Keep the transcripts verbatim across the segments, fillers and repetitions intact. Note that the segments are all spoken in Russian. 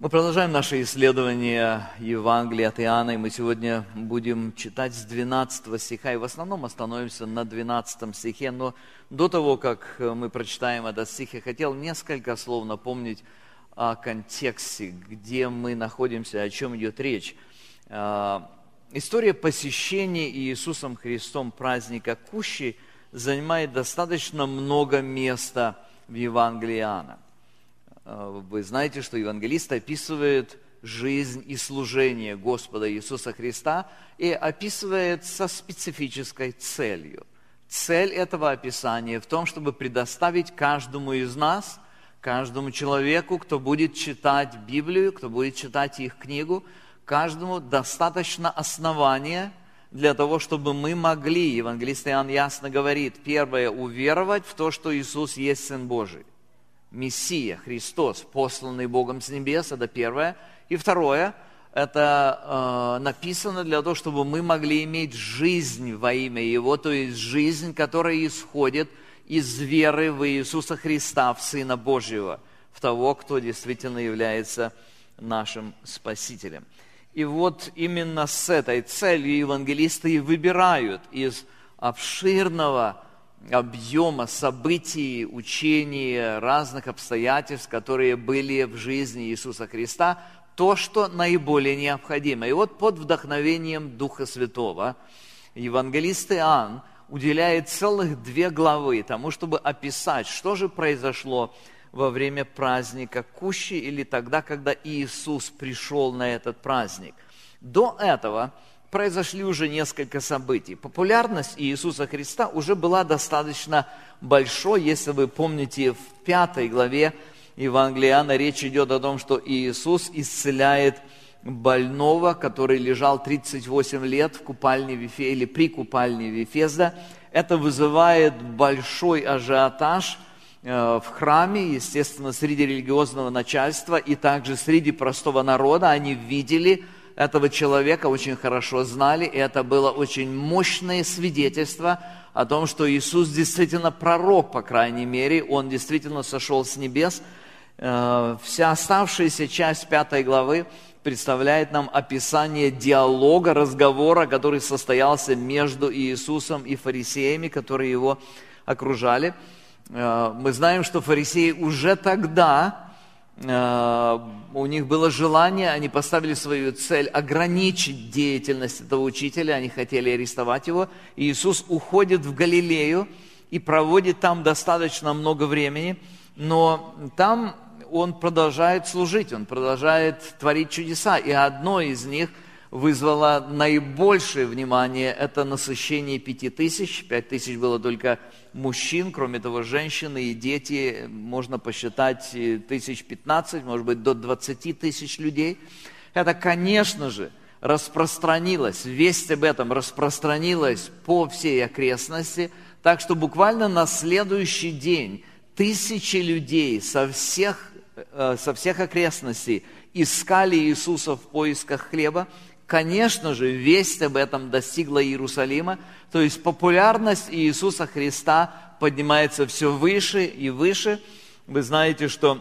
Мы продолжаем наше исследование Евангелия от Иоанна, и мы сегодня будем читать с двенадцатого стиха, и в основном остановимся на двенадцатом стихе, но до того, как мы прочитаем этот стих, я хотел несколько слов напомнить о контексте, где мы находимся, о чем идет речь. История посещения Иисусом Христом праздника Кущи занимает достаточно много места в Евангелии Иоанна. Вы знаете, что евангелист описывает жизнь и служение Господа Иисуса Христа и описывает со специфической целью. Цель этого описания в том, чтобы предоставить каждому из нас, каждому человеку, кто будет читать Библию, кто будет читать их книгу, каждому достаточно основания для того, чтобы мы могли, евангелист Иоанн ясно говорит, первое, уверовать в то, что Иисус есть Сын Божий. Мессия, Христос, посланный Богом с небес, это первое. И второе, это э, написано для того, чтобы мы могли иметь жизнь во имя Его, то есть жизнь, которая исходит из веры в Иисуса Христа, в Сына Божьего, в того, кто действительно является нашим Спасителем. И вот именно с этой целью евангелисты и выбирают из обширного объема событий, учений, разных обстоятельств, которые были в жизни Иисуса Христа, то, что наиболее необходимо. И вот под вдохновением Духа Святого евангелист Иоанн уделяет целых две главы тому, чтобы описать, что же произошло во время праздника Кущи или тогда, когда Иисус пришел на этот праздник. До этого произошли уже несколько событий. Популярность Иисуса Христа уже была достаточно большой. Если вы помните, в пятой главе Евангелия Иоанна речь идет о том, что Иисус исцеляет больного, который лежал тридцать восемь лет в купальне Вифе, или при купальне Вифезда. Это вызывает большой ажиотаж в храме, естественно, среди религиозного начальства и также среди простого народа. Они видели этого человека, очень хорошо знали, и это было очень мощное свидетельство о том, что Иисус действительно пророк, по крайней мере, Он действительно сошел с небес. Вся оставшаяся часть пятой главы представляет нам описание диалога, разговора, который состоялся между Иисусом и фарисеями, которые Его окружали. Мы знаем, что фарисеи уже тогда, у них было желание, они поставили свою цель ограничить деятельность этого учителя, они хотели арестовать его. И Иисус уходит в Галилею и проводит там достаточно много времени, но там Он продолжает служить, Он продолжает творить чудеса. И одно из них вызвало наибольшее внимание, это насыщение пяти тысяч. Пять тысяч было только мужчин, кроме того, женщины и дети, можно посчитать тысяч пятнадцать, может быть, до двадцати тысяч людей. Это, конечно же, распространилось, весть об этом распространилась по всей окрестности, так что буквально на следующий день тысячи людей со всех, со всех окрестностей искали Иисуса в поисках хлеба. Конечно же, весть об этом достигла Иерусалима, то есть популярность Иисуса Христа поднимается все выше и выше. Вы знаете, что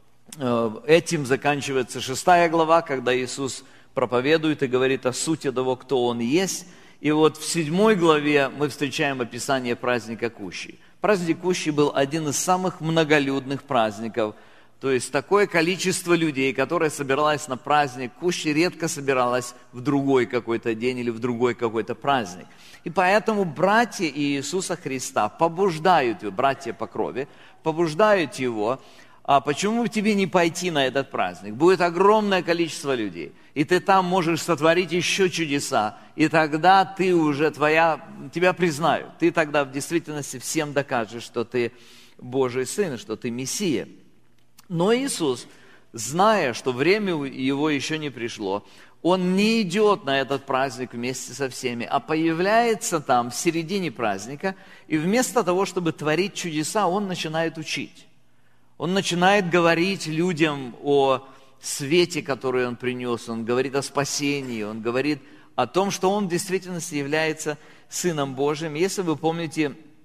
этим заканчивается шестая глава, когда Иисус проповедует и говорит о сути того, кто Он есть. И вот в седьмой главе мы встречаем описание праздника Кущи. Праздник Кущи был один из самых многолюдных праздников. То есть такое количество людей, которое собиралось на праздник Кущи, редко собиралось в другой какой-то день или в другой какой-то праздник. И поэтому братья Иисуса Христа побуждают его, братья по крови, побуждают его, а почему бы тебе не пойти на этот праздник? Будет огромное количество людей, и ты там можешь сотворить еще чудеса, и тогда ты уже, твоя, тебя признают. Ты тогда в действительности всем докажешь, что ты Божий Сын, что ты Мессия. Но Иисус, зная, что время Его еще не пришло, Он не идет на этот праздник вместе со всеми, а появляется там в середине праздника, и вместо того, чтобы творить чудеса, Он начинает учить. Он начинает говорить людям о свете, который Он принес, Он говорит о спасении, Он говорит о том, что Он в действительности является Сыном Божьим. Если вы помните,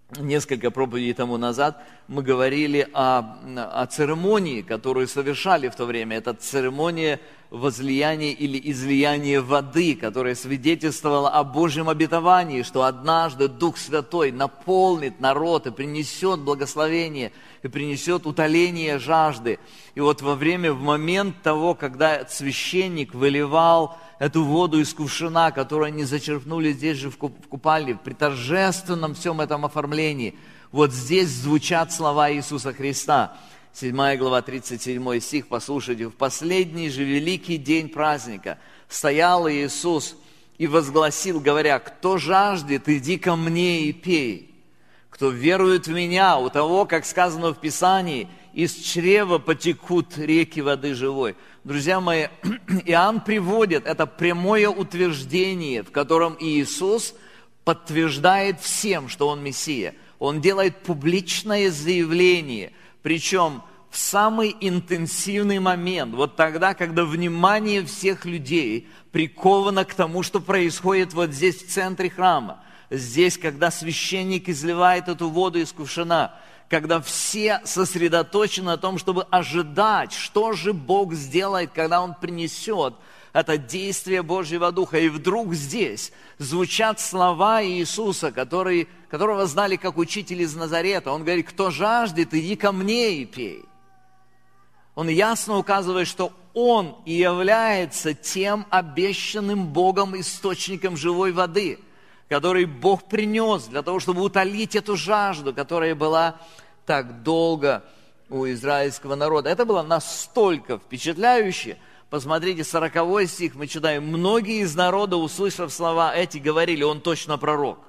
несколько проповедей тому назад мы говорили о, о церемонии, которую совершали в то время. Это церемония возлияния или излияния воды, которая свидетельствовала о Божьем обетовании, что однажды Дух Святой наполнит народ и принесет благословение, и принесет утоление жажды. И вот во время, в момент того, когда священник выливал эту воду из кувшина, которую они зачерпнули здесь же в купальне, при торжественном всем этом оформлении, вот здесь звучат слова Иисуса Христа. седьмая глава, тридцать седьмой стих, послушайте. «В последний же великий день праздника стоял Иисус и возгласил, говоря: кто жаждет, иди ко мне и пей. Кто верует в Меня, у того, как сказано в Писании, из чрева потекут реки воды живой». Друзья мои, Иоанн приводит это прямое утверждение, в котором Иисус подтверждает всем, что Он Мессия. Он делает публичное заявление, причем в самый интенсивный момент, вот тогда, когда внимание всех людей приковано к тому, что происходит вот здесь, в центре храма. Здесь, когда священник изливает эту воду из кувшина, когда все сосредоточены на том, чтобы ожидать, что же Бог сделает, когда Он принесет это действие Божьего Духа. И вдруг здесь звучат слова Иисуса, который, которого знали как учитель из Назарета. Он говорит: кто жаждет, иди ко мне и пей. Он ясно указывает, что Он и является тем обещанным Богом источником живой воды, который Бог принес для того, чтобы утолить эту жажду, которая была так долго у израильского народа. Это было настолько впечатляюще. Посмотрите, сороковой стих мы читаем. «Многие из народа, услышав слова эти, говорили: он точно пророк».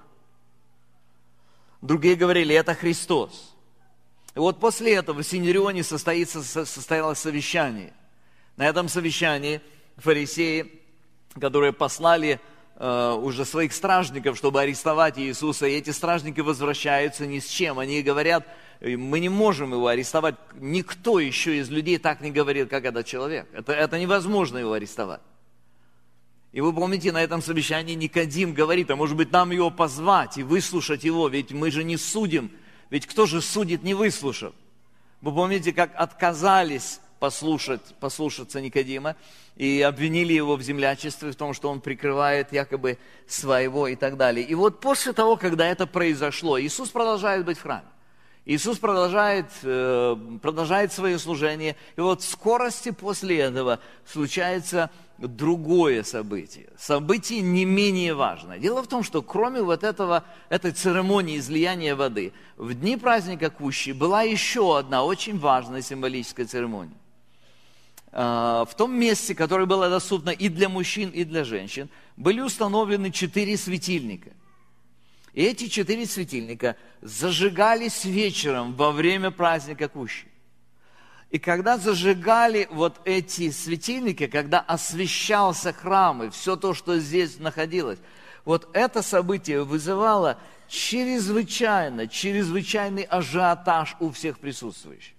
Другие говорили: это Христос. И вот после этого в Синедрионе состоится, состоялось совещание. На этом совещании фарисеи, которые послали уже своих стражников, чтобы арестовать Иисуса, и эти стражники возвращаются ни с чем. Они говорят: мы не можем его арестовать. Никто еще из людей так не говорит, как этот человек. Это, это невозможно его арестовать. И вы помните, на этом совещании Никодим говорит: а может быть, нам его позвать и выслушать его, ведь мы же не судим. Ведь кто же судит, не выслушав? Вы помните, как отказались послушать, послушаться Никодима и обвинили его в землячестве, в том, что он прикрывает якобы своего и так далее. И вот после того, когда это произошло, Иисус продолжает быть в храме. Иисус продолжает, продолжает свое служение. И вот в скорости после этого случается другое событие. Событие не менее важное. Дело в том, что кроме вот этого, этой церемонии излияния воды, в дни праздника Кущи была еще одна очень важная символическая церемония. В том месте, которое было доступно и для мужчин, и для женщин, были установлены четыре светильника. И эти четыре светильника зажигались вечером во время праздника Кущи. И когда зажигали вот эти светильники, когда освещался храм и все то, что здесь находилось, вот это событие вызывало чрезвычайно, чрезвычайный ажиотаж у всех присутствующих.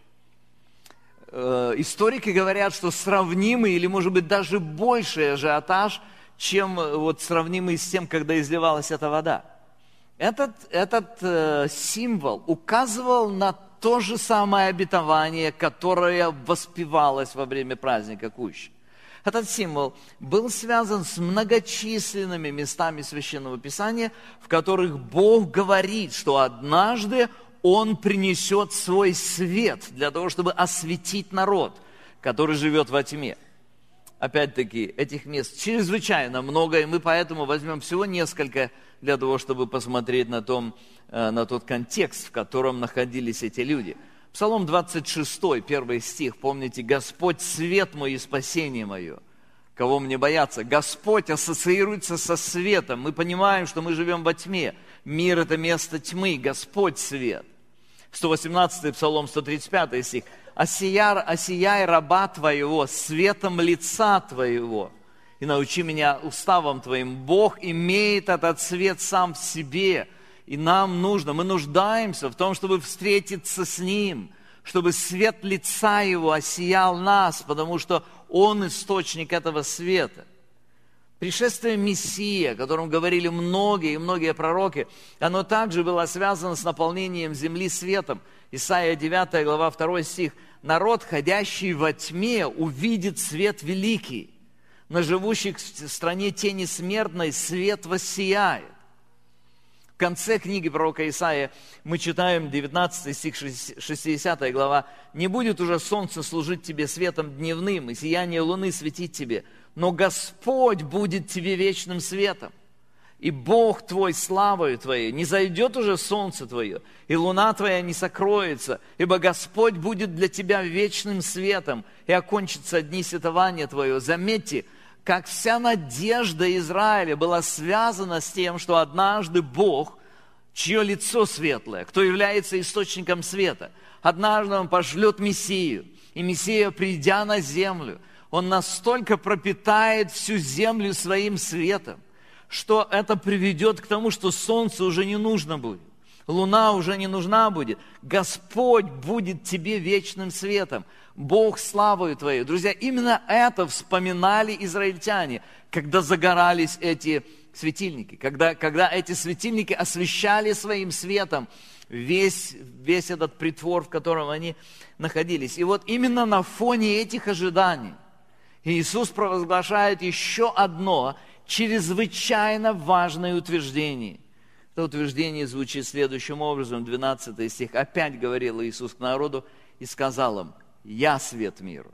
Историки говорят, что сравнимый или, может быть, даже больший ажиотаж, чем вот сравнимый с тем, когда изливалась эта вода. Этот, этот э, символ указывал на то же самое обетование, которое воспевалось во время праздника Кущи. Этот символ был связан с многочисленными местами Священного Писания, в которых Бог говорит, что однажды Он принесет свой свет для того, чтобы осветить народ, который живет во тьме. Опять-таки, этих мест чрезвычайно много, и мы поэтому возьмем всего несколько для того, чтобы посмотреть на, том, на тот контекст, в котором находились эти люди. Псалом двадцать шесть, первый стих, помните: «Господь свет мой и спасение мое, кого мне бояться?» Господь ассоциируется со светом. Мы понимаем, что мы живем во тьме. Мир – это место тьмы, Господь свет. сто восемнадцатый Псалом, сто тридцать пятый стих. «Осияй, осияй раба твоего светом лица твоего, и научи меня уставам твоим». Бог имеет этот свет сам в себе, и нам нужно, мы нуждаемся в том, чтобы встретиться с Ним, чтобы свет лица Его осиял нас, потому что Он источник этого света. Пришествие Мессии, о котором говорили многие и многие пророки, оно также было связано с наполнением земли светом. Исайя девятая глава, второй стих. «Народ, ходящий во тьме, увидит свет великий. На живущих в стране тени смертной свет воссияет». В конце книги пророка Исаия мы читаем девятнадцатый стих, шестидесятая глава. «Не будет уже солнце служить тебе светом дневным, и сияние луны светить тебе, но Господь будет тебе вечным светом, и Бог твой славою твоей. Не зайдет уже солнце твое, и луна твоя не сокроется, ибо Господь будет для тебя вечным светом, и окончатся дни сетования твоего». Заметьте, как вся надежда Израиля была связана с тем, что однажды Бог, чье лицо светлое, кто является источником света, однажды Он пошлет Мессию, и Мессия, придя на землю, Он настолько пропитает всю землю своим светом, что это приведет к тому, что солнце уже не нужно будет, луна уже не нужна будет. Господь будет тебе вечным светом, Бог славою твоей. Друзья, именно это вспоминали израильтяне, когда загорались эти светильники, когда, когда эти светильники освещали своим светом весь, весь этот притвор, в котором они находились. И вот именно на фоне этих ожиданий Иисус провозглашает еще одно чрезвычайно важное утверждение. Это утверждение звучит следующим образом, двенадцатый стих. «Опять говорил Иисус к народу и сказал им: Я свет миру.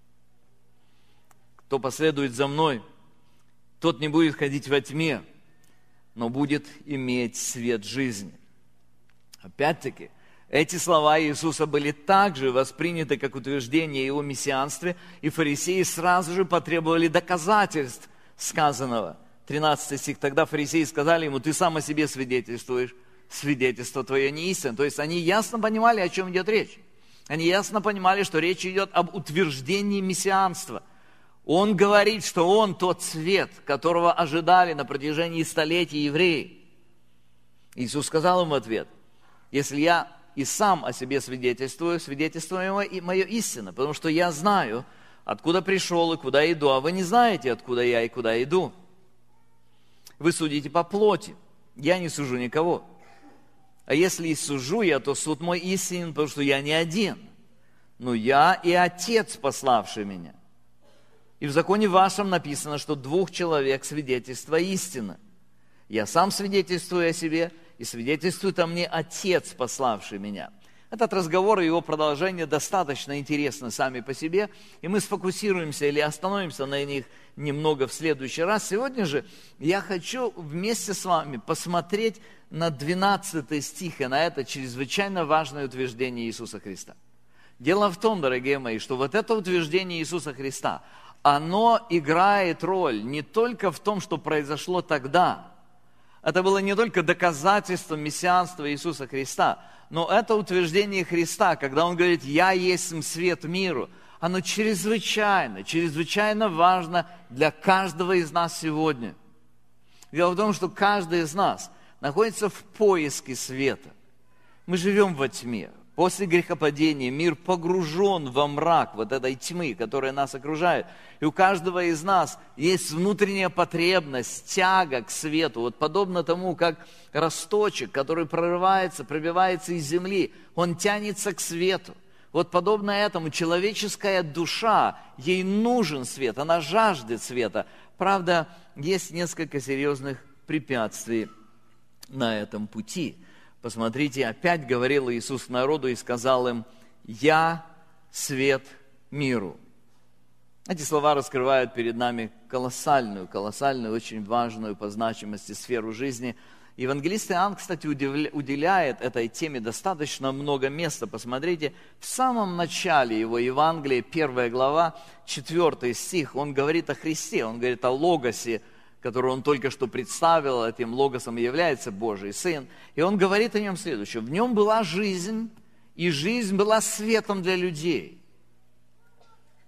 Кто последует за мной, тот не будет ходить во тьме, но будет иметь свет жизни». Опять-таки, эти слова Иисуса были также восприняты как утверждение о Его мессианстве, и фарисеи сразу же потребовали доказательств сказанного. тринадцатый стих. «Тогда фарисеи сказали ему: ты сам о себе свидетельствуешь, свидетельство твое не истинно». То есть они ясно понимали, о чем идет речь. Они ясно понимали, что речь идет об утверждении мессианства. Он говорит, что Он тот свет, которого ожидали на протяжении столетий евреи. Иисус сказал им в ответ: если я и сам о себе свидетельствую, свидетельство мое истинно, потому что я знаю, откуда пришел и куда иду, а вы не знаете, откуда я и куда иду. Вы судите по плоти, я не сужу никого. А если и сужу я, то суд мой истинен, потому что я не один, но я и Отец, пославший меня. И в законе вашем написано, что двух человек свидетельство истина. Я сам свидетельствую о себе, и свидетельствует о мне Отец, пославший меня. Этот разговор и его продолжение достаточно интересны сами по себе, и мы сфокусируемся или остановимся на них немного в следующий раз. Сегодня же я хочу вместе с вами посмотреть на двенадцатый стих и на это чрезвычайно важное утверждение Иисуса Христа. Дело в том, дорогие мои, что вот это утверждение Иисуса Христа, оно играет роль не только в том, что произошло тогда. Это было не только доказательством мессианства Иисуса Христа, но это утверждение Христа, когда Он говорит: «Я есть свет миру», оно чрезвычайно, чрезвычайно важно для каждого из нас сегодня. Дело в том, что каждый из нас находится в поиске света. Мы живем во тьме. После грехопадения мир погружен во мрак вот этой тьмы, которая нас окружает. И у каждого из нас есть внутренняя потребность, тяга к свету. Вот подобно тому, как росточек, который прорывается, пробивается из земли, он тянется к свету. Вот подобно этому человеческая душа, ей нужен свет, она жаждет света. Правда, есть несколько серьезных препятствий на этом пути. Посмотрите, опять говорил Иисус народу и сказал им: «Я свет миру». Эти слова раскрывают перед нами колоссальную, колоссальную, очень важную по значимости сферу жизни. Евангелист Иоанн, кстати, уделяет этой теме достаточно много места. Посмотрите, в самом начале его Евангелия, первая глава, четвертый стих, он говорит о Христе, он говорит о Логосе, которого он только что представил, этим Логосом является Божий Сын. И он говорит о нем следующее: в нем была жизнь, и жизнь была светом для людей.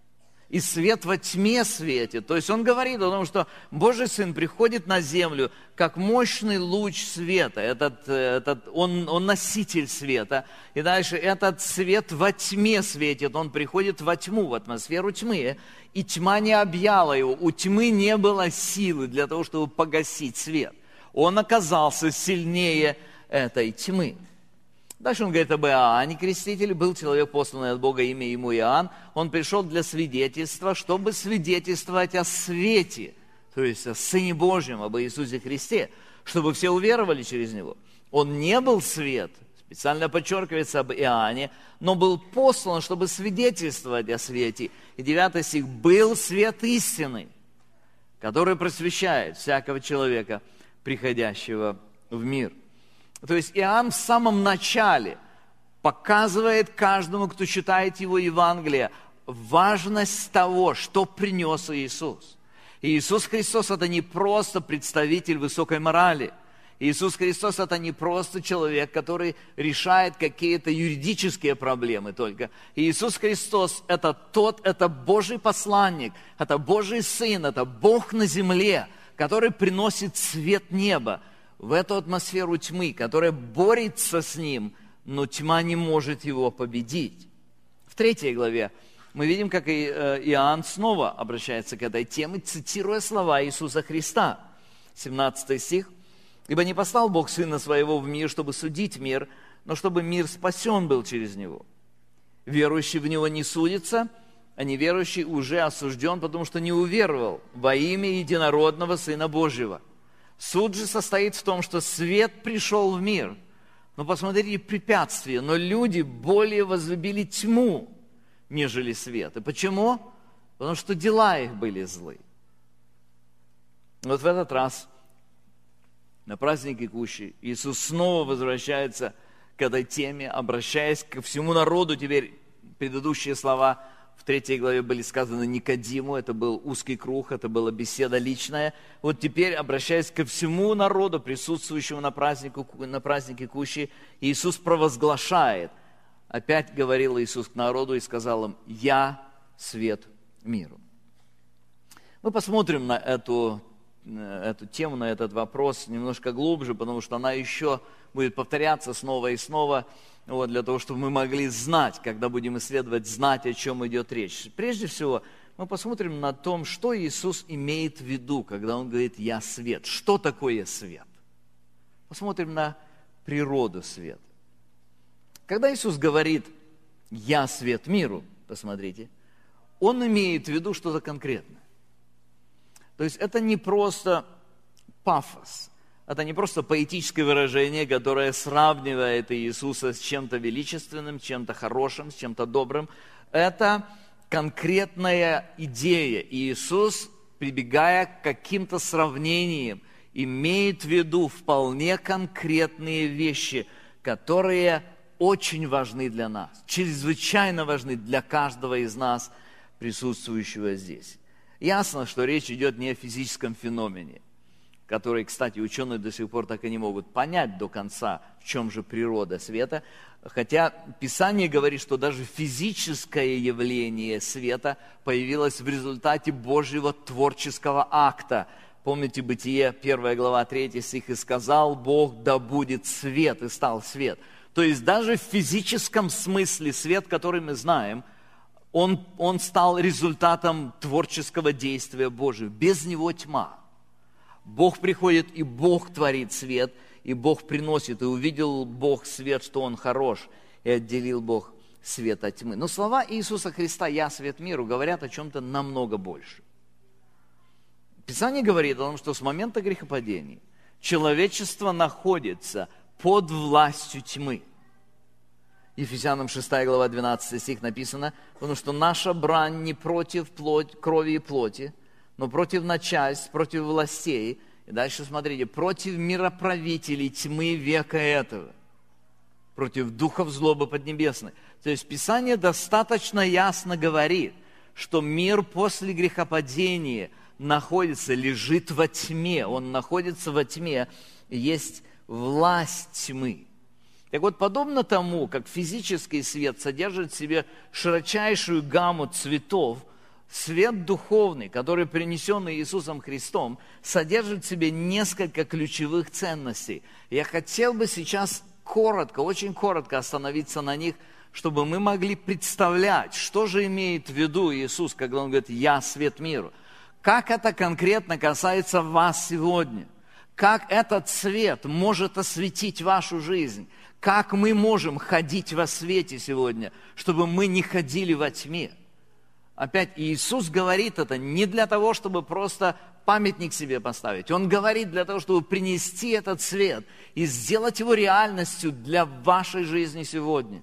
и свет во тьме светит. То есть он говорит о том, что Божий Сын приходит на землю как мощный луч света. Этот, этот, он, он носитель света. И дальше этот свет во тьме светит. Он приходит во тьму, в атмосферу тьмы. И тьма не объяла его. У тьмы не было силы для того, чтобы погасить свет. Он оказался сильнее этой тьмы. Дальше он говорит об Иоанне Крестителе. Был человек, посланный от Бога, имя ему Иоанн. Он пришел для свидетельства, чтобы свидетельствовать о свете, то есть о Сыне Божьем, об Иисусе Христе, чтобы все уверовали через Него. Он не был свет, специально подчеркивается об Иоанне, но был послан, чтобы свидетельствовать о свете. И девятый стих. «Был свет истины, который просвещает всякого человека, приходящего в мир». То есть Иоанн в самом начале показывает каждому, кто читает его Евангелие, важность того, что принес Иисус. И Иисус Христос – это не просто представитель высокой морали. Иисус Христос – это не просто человек, который решает какие-то юридические проблемы только. Иисус Христос – это тот, это Божий посланник, это Божий Сын, это Бог на земле, который приносит свет неба в эту атмосферу тьмы, которая борется с ним, но тьма не может его победить. В третьей главе мы видим, как и Иоанн снова обращается к этой теме, цитируя слова Иисуса Христа. семнадцатый стих. «Ибо не послал Бог Сына Своего в мир, чтобы судить мир, но чтобы мир спасен был через Него. Верующий в Него не судится, а неверующий уже осужден, потому что не уверовал во имя единородного Сына Божьего. Суд же состоит в том, что свет пришел в мир. Но посмотрите препятствия. Но люди более возлюбили тьму, нежели свет. И почему? Потому что дела их были злы». Вот в этот раз на празднике Кущи Иисус снова возвращается к этой теме, обращаясь ко всему народу. Теперь предыдущие слова в третьей главе были сказаны Никодиму, это был узкий круг, это была беседа личная. Вот теперь, обращаясь ко всему народу, присутствующему на празднике, на празднике Кущи, Иисус провозглашает. Опять говорил Иисус к народу и сказал им: «Я свет миру». Мы посмотрим на эту, эту тему, на этот вопрос немножко глубже, потому что она еще будет повторяться снова и снова, вот, для того, чтобы мы могли знать, когда будем исследовать, знать, о чем идет речь. Прежде всего, мы посмотрим на том, что Иисус имеет в виду, когда Он говорит «Я свет». Что такое свет? Посмотрим на природу света. Когда Иисус говорит «Я свет миру», посмотрите, Он имеет в виду что-то конкретное. То есть это не просто пафос, это не просто поэтическое выражение, которое сравнивает Иисуса с чем-то величественным, с чем-то хорошим, с чем-то добрым. Это конкретная идея. Иисус, прибегая к каким-то сравнениям, имеет в виду вполне конкретные вещи, которые очень важны для нас, чрезвычайно важны для каждого из нас, присутствующего здесь. Ясно, что речь идет не о физическом феномене, который, кстати, ученые до сих пор так и не могут понять до конца, в чем же природа света. Хотя Писание говорит, что даже физическое явление света появилось в результате Божьего творческого акта. Помните Бытие, первая глава, третий стих, «И сказал Бог, да будет свет, и стал свет». То есть даже в физическом смысле свет, который мы знаем, он, он стал результатом творческого действия Божьего. Без него тьма. Бог приходит, и Бог творит свет, и Бог приносит, и увидел Бог свет, что Он хорош, и отделил Бог свет от тьмы. Но слова Иисуса Христа «Я свет миру» говорят о чем-то намного больше. Писание говорит о том, что с момента грехопадения человечество находится под властью тьмы. Ефесянам шестая глава, двенадцатый стих написано: «Потому что наша брань не против плоть, крови и плоти, но против начальств, против властей». И дальше смотрите: «против мироправителей тьмы века этого, против духов злобы поднебесной». То есть Писание достаточно ясно говорит, что мир после грехопадения находится, лежит во тьме, он находится во тьме, есть власть тьмы. Так вот, подобно тому, как физический свет содержит в себе широчайшую гамму цветов, свет духовный, который принесен Иисусом Христом, содержит в себе несколько ключевых ценностей. Я хотел бы сейчас коротко, очень коротко остановиться на них, чтобы мы могли представлять, что же имеет в виду Иисус, когда Он говорит «Я свет миру». Как это конкретно касается вас сегодня? Как этот свет может осветить вашу жизнь? Как мы можем ходить во свете сегодня, чтобы мы не ходили во тьме? Опять Иисус говорит это не для того, чтобы просто памятник себе поставить. Он говорит для того, чтобы принести этот свет и сделать его реальностью для вашей жизни сегодня.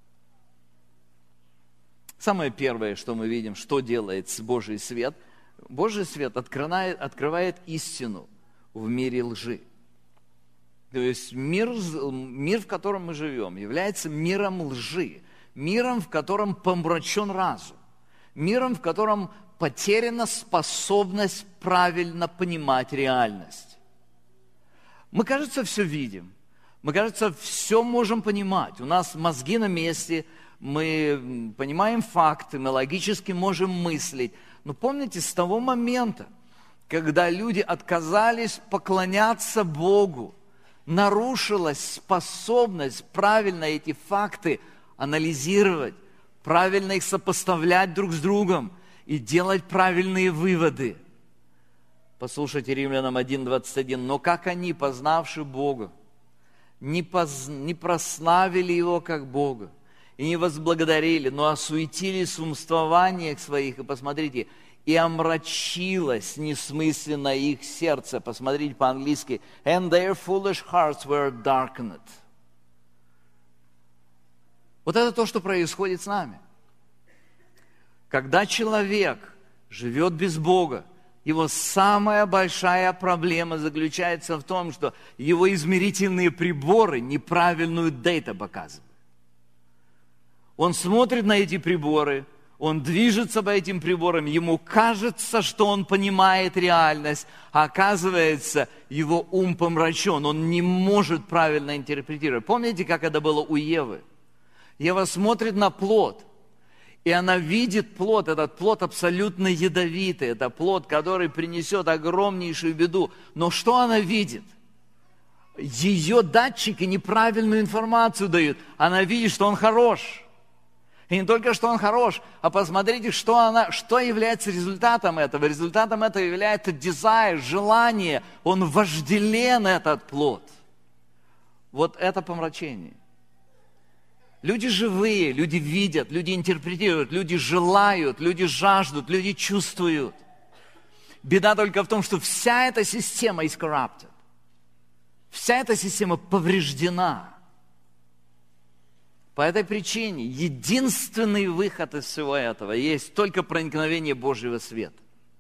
Самое первое, что мы видим, что делает Божий свет. Божий свет открывает, открывает истину в мире лжи. То есть мир, мир, в котором мы живем, является миром лжи, миром, в котором помрачен разум, миром, в котором потеряна способность правильно понимать реальность. Мы, кажется, все видим, мы, кажется, все можем понимать. У нас мозги на месте, мы понимаем факты, мы логически можем мыслить. Но помните, с того момента, когда люди отказались поклоняться Богу, нарушилась способность правильно эти факты анализировать, правильно их сопоставлять друг с другом и делать правильные выводы. Послушайте Римлянам один двадцать один. «Но как они, познавши Бога, не, поз... не прославили Его как Бога, и не возблагодарили, но осуетились в умствованиях своих». И посмотрите, «и омрачилось несмысленно их сердце». Посмотрите по-английски. «And their foolish hearts were darkened». Вот это то, что происходит с нами. Когда человек живет без Бога, его самая большая проблема заключается в том, что его измерительные приборы неправильную дату показывают. Он смотрит на эти приборы, он движется по этим приборам, ему кажется, что он понимает реальность, а оказывается, его ум помрачен, он не может правильно интерпретировать. Помните, как это было у Евы? Ева смотрит на плод, и она видит плод, этот плод абсолютно ядовитый, это плод, который принесет огромнейшую беду. Но что она видит? Ее датчики неправильную информацию дают. Она видит, что он хорош. И не только, что он хорош, а посмотрите, что, она, что является результатом этого. Результатом этого является desire, желание. Он вожделен, этот плод. Вот это помрачение. Люди живые, люди видят, люди интерпретируют, люди желают, люди жаждут, люди чувствуют. Беда только в том, что вся эта система is corrupted. Вся эта система повреждена. По этой причине единственный выход из всего этого есть только проникновение Божьего света.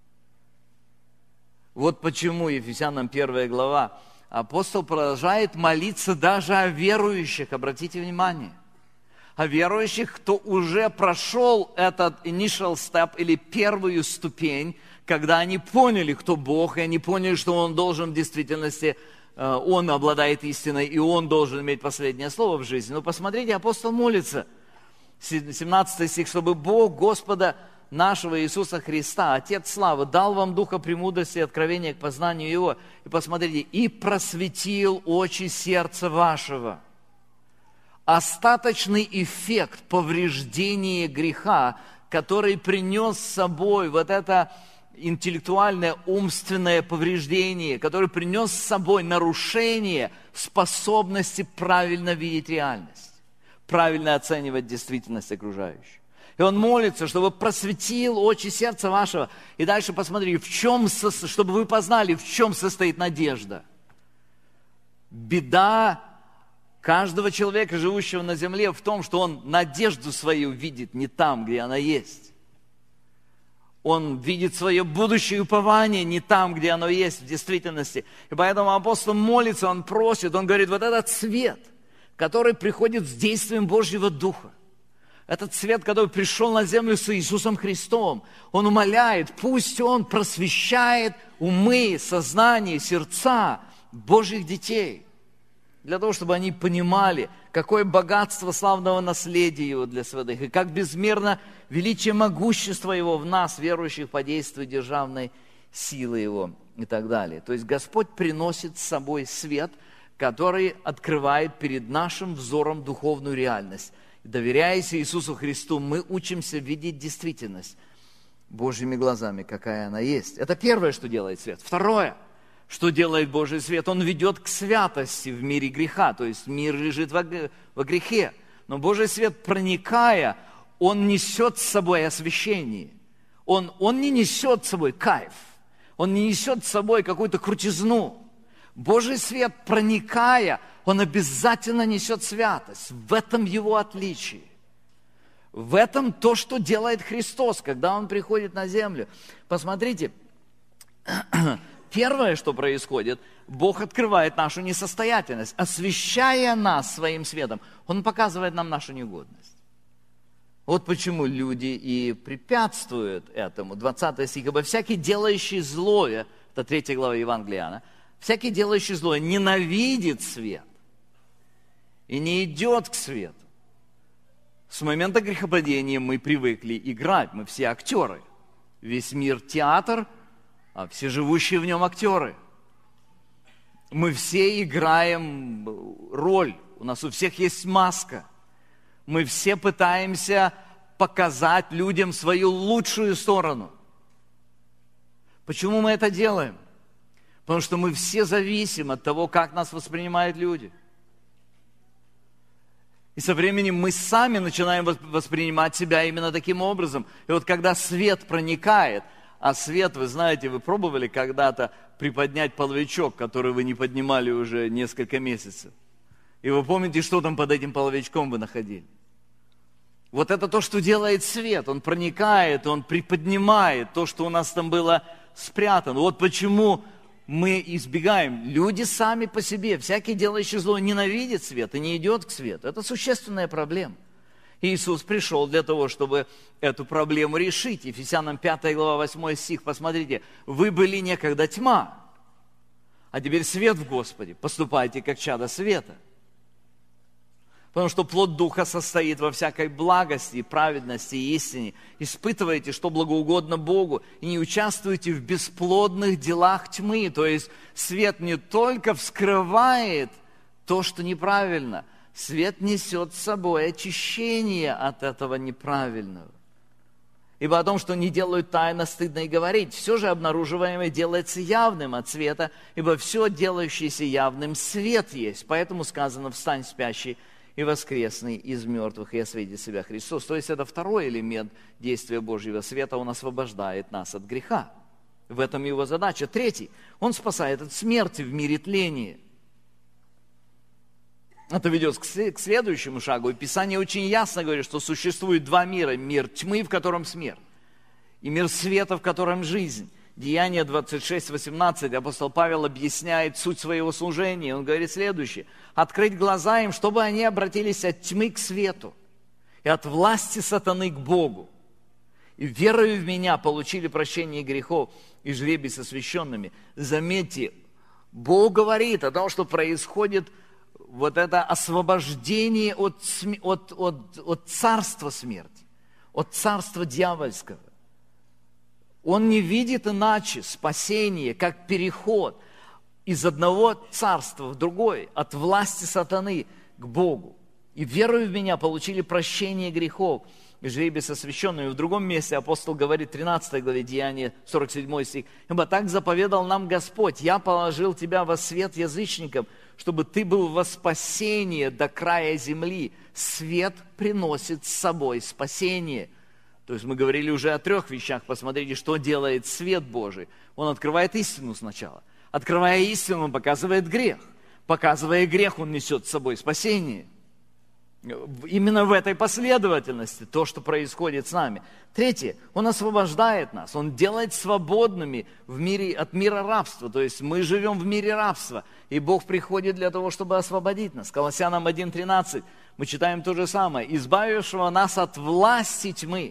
Вот почему Ефесянам первая глава апостол продолжает молиться даже о верующих, обратите внимание. О верующих, кто уже прошел этот initial step или первую ступень, когда они поняли, кто Бог, и они поняли, что Он должен в действительности, Он обладает истиной, и Он должен иметь последнее слово в жизни. Но посмотрите, апостол молится, семнадцатый стих, чтобы Бог Господа нашего Иисуса Христа, Отец славы, дал вам духа премудрости и откровения к познанию Его. И посмотрите, и просветил очи сердца вашего. Остаточный эффект повреждения греха, который принес с собой вот это интеллектуальное, умственное повреждение, который принес с собой нарушение способности правильно видеть реальность, правильно оценивать действительность окружающую. И он молится, чтобы просветил очи сердца вашего. И дальше посмотрите, в чем, чтобы вы познали, в чем состоит надежда. Беда каждого человека, живущего на земле, в том, что он надежду свою видит не там, где она есть. Он видит свое будущее упование не там, где оно есть в действительности. И поэтому апостол молится, он просит, он говорит, вот этот свет, который приходит с действием Божьего Духа, этот свет, который пришел на землю с Иисусом Христом, он умоляет, пусть он просвещает умы, сознание, сердца Божьих детей. для того, чтобы они понимали, какое богатство славного наследия Его для святых, и как безмерно величие могущества Его в нас, верующих, по действию державной силы Его и так далее. То есть Господь приносит с собой свет, который открывает перед нашим взором духовную реальность. Доверяясь Иисусу Христу, мы учимся видеть действительность Божьими глазами, какая она есть. Это первое, что делает свет. Второе, что делает Божий свет, он ведет к святости в мире греха, то есть мир лежит во, во грехе. Но Божий свет, проникая, он несет с собой освящение. Он, он не несет с собой кайф, он не несет с собой какую-то крутизну. Божий свет, проникая, он обязательно несет святость. В этом его отличие. В этом то, что делает Христос, когда Он приходит на землю. Посмотрите, первое, что происходит, Бог открывает нашу несостоятельность. Освещая нас своим светом, Он показывает нам нашу негодность. Вот почему люди и препятствуют этому. двадцатый стих. «Ибо всякий, делающий злое», это третья глава Евангелия Иоанна, «всякий, делающий злое, ненавидит свет и не идет к свету». С момента грехопадения мы привыкли играть, мы все актеры. Весь мир театр, а все живущие в нем актеры. Мы все играем роль, у нас у всех есть маска. Мы все пытаемся показать людям свою лучшую сторону. Почему мы это делаем? Потому что мы все зависим от того, как нас воспринимают люди. И со временем мы сами начинаем воспринимать себя именно таким образом. И вот когда свет проникает, а свет, вы знаете, вы пробовали когда-то приподнять половичок, который вы не поднимали уже несколько месяцев. И вы помните, что там под этим половичком вы находили? Вот это то, что делает свет. Он проникает, он приподнимает то, что у нас там было спрятано. Вот почему мы избегаем. Люди сами по себе, всякий, делающий зло, ненавидит свет и не идет к свету. Это существенная проблема. Иисус пришел для того, чтобы эту проблему решить. Ефесянам пятая глава, восьмой стих, посмотрите. «Вы были некогда тьма, а теперь свет в Господе. Поступайте, как чада света». Потому что плод Духа состоит во всякой благости, праведности и истине. Испытывайте, что благоугодно Богу, и не участвуйте в бесплодных делах тьмы. То есть свет не только вскрывает то, что неправильно, свет несет с собой очищение от этого неправильного. Ибо о том, что не делают тайно, стыдно и говорить. Все же обнаруживаемое делается явным от света, ибо все, делающееся явным, свет есть. Поэтому сказано: «Встань, спящий, и воскресный из мертвых, и осветит себя Христос». То есть это второй элемент действия Божьего света. Он освобождает нас от греха. В этом его задача. Третий. Он спасает от смерти в мире тления. Это ведет к следующему шагу. И Писание очень ясно говорит, что существует два мира. Мир тьмы, в котором смерть, и мир света, в котором жизнь. Деяния двадцать шесть восемнадцать, апостол Павел объясняет суть своего служения. Он говорит следующее: «Открыть глаза им, чтобы они обратились от тьмы к свету, и от власти сатаны к Богу, и верою в меня получили прощение грехов и жребий с освященными». Заметьте, Бог говорит о том, что происходит вот это освобождение от, от, от, от царства смерти, от царства дьявольского. Он не видит иначе спасение, как переход из одного царства в другое, от власти сатаны к Богу. «И верою в меня получили прощение грехов и жребий с освященными». В другом месте апостол говорит, в тринадцатой главе Деяния, сорок седьмой стих: «Ибо так заповедал нам Господь: я положил тебя во свет язычникам, чтобы ты был во спасение до края земли». Свет приносит с собой спасение. То есть мы говорили уже о трех вещах. Посмотрите, что делает свет Божий. Он открывает истину сначала. Открывая истину, он показывает грех. Показывая грех, он несет с собой спасение. Именно в этой последовательности то, что происходит с нами. Третье, он освобождает нас. Он делает свободными в мире, от мира рабства. То есть мы живем в мире рабства. И Бог приходит для того, чтобы освободить нас. Колоссянам один тринадцать мы читаем то же самое: «Избавившего нас от власти тьмы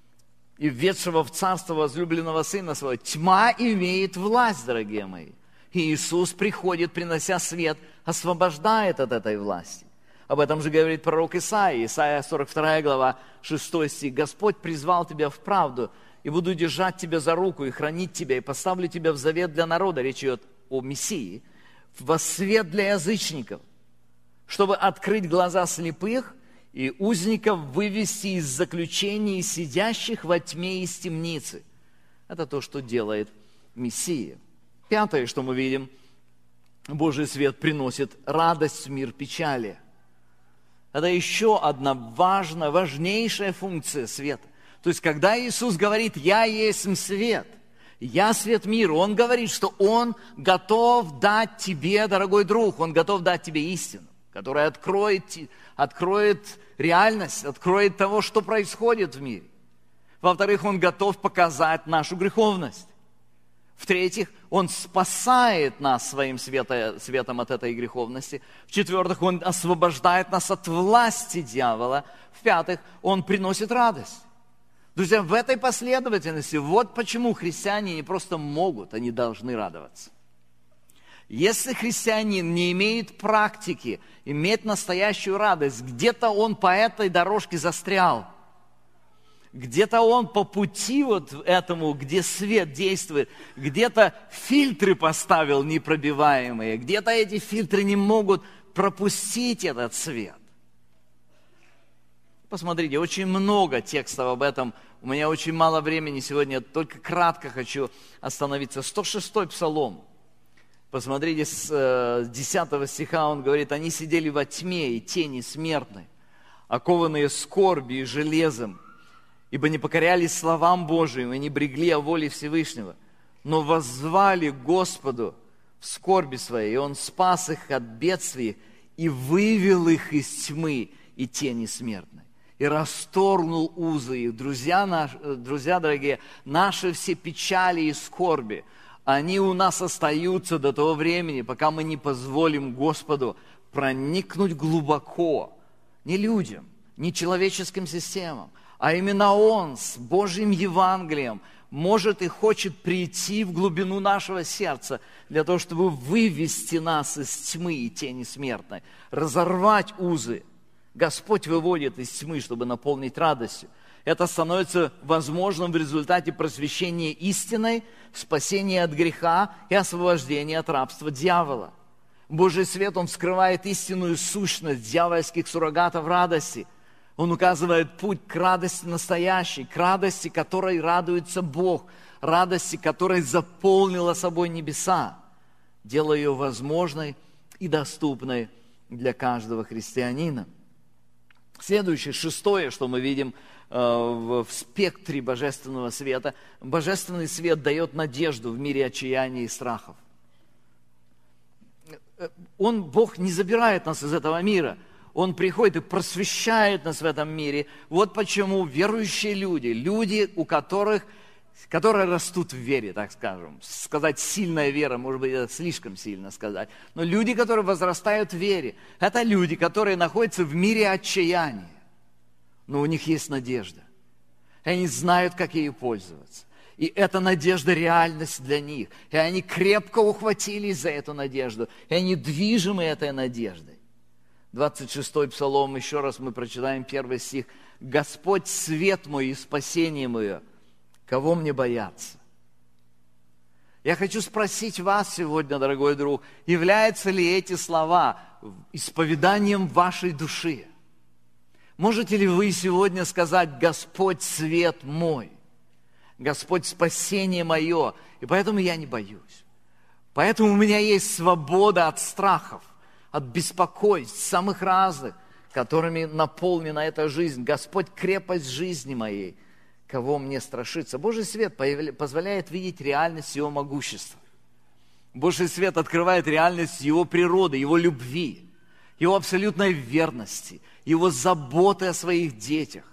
и введшего в царство возлюбленного Сына Своего». Тьма имеет власть, дорогие мои. И Иисус приходит, принося свет, освобождает от этой власти. Об этом же говорит пророк Исаия, Исаия сорок вторая глава, шестой стих. «Господь призвал тебя в правду, и буду держать тебя за руку, и хранить тебя, и поставлю тебя в завет для народа». Речь идет о Мессии. «Во свет для язычников, чтобы открыть глаза слепых, и узников вывести из заключения, сидящих во тьме из темницы». Это то, что делает Мессия. Пятое, что мы видим, Божий свет приносит радость в мир печали. Это еще одна важная, важнейшая функция света. То есть, когда Иисус говорит: «Я есть свет», «Я свет мира», Он говорит, что Он готов дать тебе, дорогой друг, Он готов дать тебе истину, которая откроет, откроет реальность, откроет того, что происходит в мире. Во-вторых, Он готов показать нашу греховность. В-третьих, Он спасает нас своим светом от этой греховности. В-четвертых, Он освобождает нас от власти дьявола. В-пятых, Он приносит радость. Друзья, в этой последовательности вот почему христиане не просто могут, они должны радоваться. Если христианин не имеет практики иметь настоящую радость, где-то он по этой дорожке застрял. Где-то он по пути вот этому, где свет действует, где-то фильтры поставил непробиваемые, где-то эти фильтры не могут пропустить этот свет. Посмотрите, очень много текстов об этом. У меня очень мало времени сегодня, только кратко хочу остановиться. сто шестой Псалом. Посмотрите, с десятого стиха он говорит: «Они сидели во тьме и тени смертной, окованные скорбью и железом, ибо не покорялись словам Божиим и не брегли о воле Всевышнего, но воззвали к Господу в скорби своей, и Он спас их от бедствий и вывел их из тьмы и тени смертной, и расторгнул узы их». Друзья, наши, друзья дорогие, наши все печали и скорби, они у нас остаются до того времени, пока мы не позволим Господу проникнуть глубоко, не людям, не человеческим системам, а именно Он с Божьим Евангелием может и хочет прийти в глубину нашего сердца для того, чтобы вывести нас из тьмы и тени смертной, разорвать узы. Господь выводит из тьмы, чтобы наполнить радостью. Это становится возможным в результате просвещения истиной, спасения от греха и освобождения от рабства дьявола. Божий свет, Он вскрывает истинную сущность дьявольских суррогатов радости. Он указывает путь к радости настоящей, к радости, которой радуется Бог, радости, которой заполнила собой небеса, делая ее возможной и доступной для каждого христианина. Следующее, шестое, что мы видим э, в, в спектре божественного света. Божественный свет дает надежду в мире отчаяния и страхов. Он, Бог не забирает нас из этого мира. Он приходит и просвещает нас в этом мире. Вот почему верующие люди, люди, у которых, которые растут в вере, так скажем, сказать сильная вера, может быть, это слишком сильно сказать, но люди, которые возрастают в вере, это люди, которые находятся в мире отчаяния, но у них есть надежда. И они знают, как ею пользоваться. И эта надежда – реальность для них. И они крепко ухватились за эту надежду. И они движимы этой надеждой. двадцать шестой Псалом, еще раз мы прочитаем первый стих. «Господь свет мой и спасение мое, кого мне бояться?» Я хочу спросить вас сегодня, дорогой друг, являются ли эти слова исповеданием вашей души? Можете ли вы сегодня сказать: «Господь свет мой, Господь спасение мое, и поэтому я не боюсь. Поэтому у меня есть свобода от страхов, от беспокойств, самых разных, которыми наполнена эта жизнь. Господь крепость жизни моей, кого мне страшиться». Божий свет позволяет видеть реальность Его могущества. Божий свет открывает реальность Его природы, Его любви, Его абсолютной верности, Его заботы о своих детях.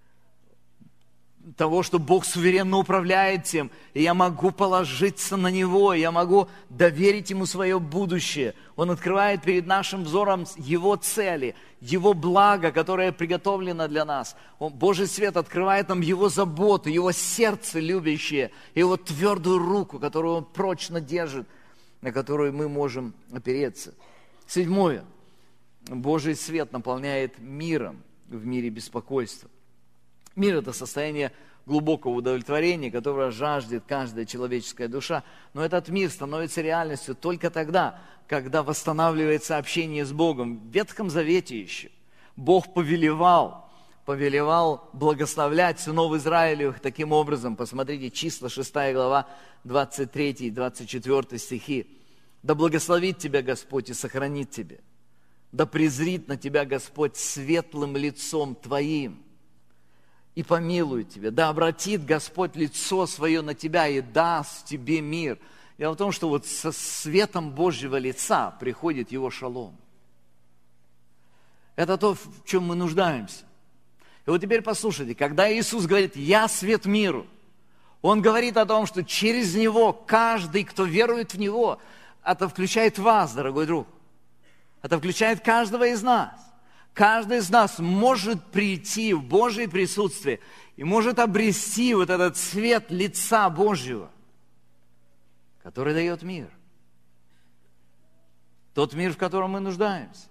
Того, что Бог суверенно управляет тем, и я могу положиться на Него, я могу доверить Ему свое будущее. Он открывает перед нашим взором Его цели, Его благо, которое приготовлено для нас. Он, Божий свет открывает нам Его заботу, Его сердце любящее, Его твердую руку, которую Он прочно держит. на которую мы можем опереться. Седьмое. Божий свет наполняет миром в мире беспокойства. Мир – это состояние глубокого удовлетворения, которое жаждет каждая человеческая душа. Но этот мир становится реальностью только тогда, когда восстанавливается общение с Богом. В Ветхом Завете еще Бог повелевал, повелевал благословлять сынов Израилевых таким образом. Посмотрите, Числа шестая глава, двадцать третий и двадцать четвёртый стихи. «Да благословит тебя Господь и сохранит тебя. Да презрит на тебя Господь светлым лицом твоим и помилует тебя. Да обратит Господь лицо свое на тебя и даст тебе мир». Дело в том, что вот со светом Божьего лица приходит Его шалом. Это то, в чем мы нуждаемся. И вот теперь послушайте, когда Иисус говорит «Я свет миру», Он говорит о том, что через Него каждый, кто верует в Него, это включает вас, дорогой друг. Это включает каждого из нас. Каждый из нас может прийти в Божье присутствие и может обрести вот этот свет лица Божьего, который дает мир. Тот мир, в котором мы нуждаемся.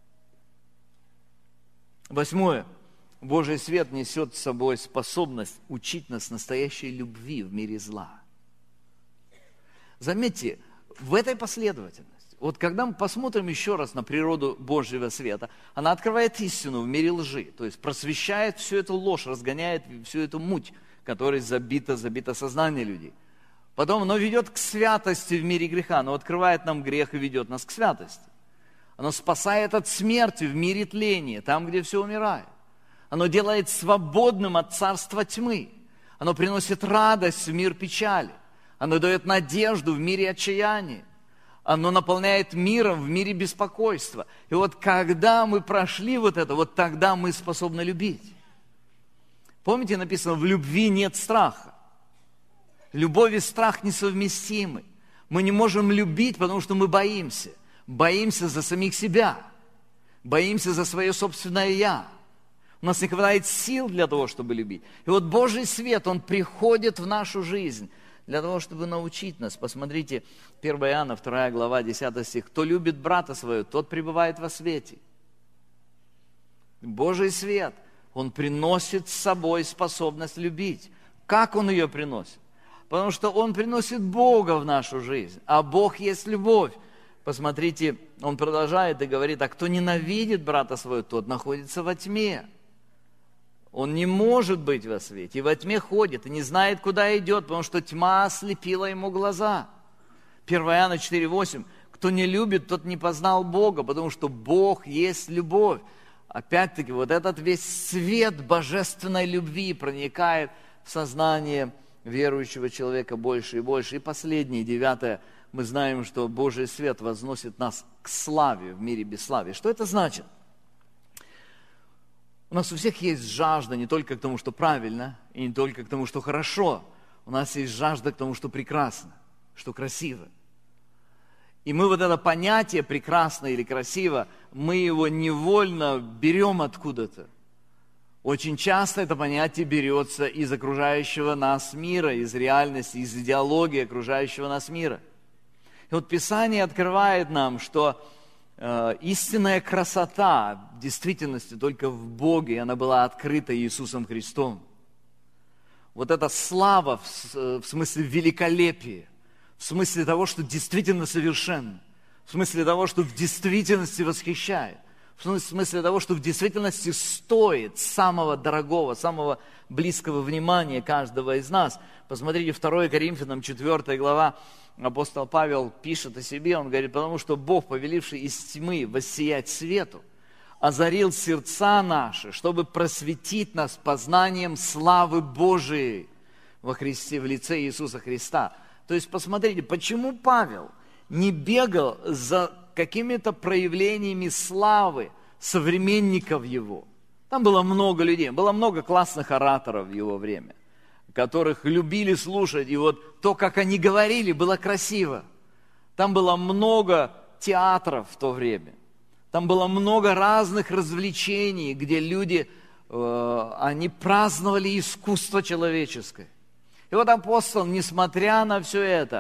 Восьмое. Божий свет несет с собой способность учить нас настоящей любви в мире зла. Заметьте, в этой последовательности, вот когда мы посмотрим еще раз на природу Божьего света, она открывает истину в мире лжи, то есть просвещает всю эту ложь, разгоняет всю эту муть, которой забито, забито сознание людей. Потом оно ведет к святости в мире греха, оно открывает нам грех и ведет нас к святости. Оно спасает от смерти в мире тления, там, где все умирает. Оно делает свободным от царства тьмы. Оно приносит радость в мир печали. Оно дает надежду в мире отчаяния. Оно наполняет миром в мире беспокойства. И вот когда мы прошли вот это, вот тогда мы способны любить. Помните, написано, в любви нет страха. Любовь и страх несовместимы. Мы не можем любить, потому что мы боимся. Боимся за самих себя. Боимся за свое собственное «я». У нас не хватает сил для того, чтобы любить. И вот Божий свет, Он приходит в нашу жизнь для того, чтобы научить нас. Посмотрите, первое Иоанна, вторая глава, десятый стих. «Кто любит брата своего, тот пребывает во свете». Божий свет, Он приносит с собой способность любить. Как Он ее приносит? Потому что Он приносит Бога в нашу жизнь, а Бог есть любовь. Посмотрите, Он продолжает и говорит, а кто ненавидит брата своего, тот находится во тьме. Он не может быть во свете, и во тьме ходит, и не знает, куда идет, потому что тьма ослепила ему глаза. первое Иоанна четыре восемь. Кто не любит, тот не познал Бога, потому что Бог есть любовь. Опять-таки, вот этот весь свет божественной любви проникает в сознание верующего человека больше и больше. И последнее, девятое, мы знаем, что Божий свет возносит нас к славе в мире бесславия. Что это значит? У нас у всех есть жажда не только к тому, что правильно, и не только к тому, что хорошо. У нас есть жажда к тому, что прекрасно, что красиво. И мы вот это понятие прекрасно или красиво, мы его невольно берем откуда-то. Очень часто это понятие берется из окружающего нас мира, из реальности, из идеологии окружающего нас мира. И вот Писание открывает нам, что э, истинная красота в действительности только в Боге, и она была открыта Иисусом Христом. Вот эта слава в, в смысле великолепия, в смысле того, что действительно совершенно, в смысле того, что в действительности восхищает, в смысле того, что в действительности стоит самого дорогого, самого близкого внимания каждого из нас. Посмотрите, второе Коринфянам, четвёртая глава, апостол Павел пишет о себе, он говорит, потому что Бог, повеливший из тьмы воссиять свету, озарил сердца наши, чтобы просветить нас познанием славы Божией во Христе, в лице Иисуса Христа. То есть, посмотрите, почему Павел не бегал за какими-то проявлениями славы современников его. Там было много людей, было много классных ораторов в его время, которых любили слушать, и вот то, как они говорили, было красиво. Там было много театров в то время, там было много разных развлечений, где люди, э, они праздновали искусство человеческое. И вот апостол, несмотря на все это,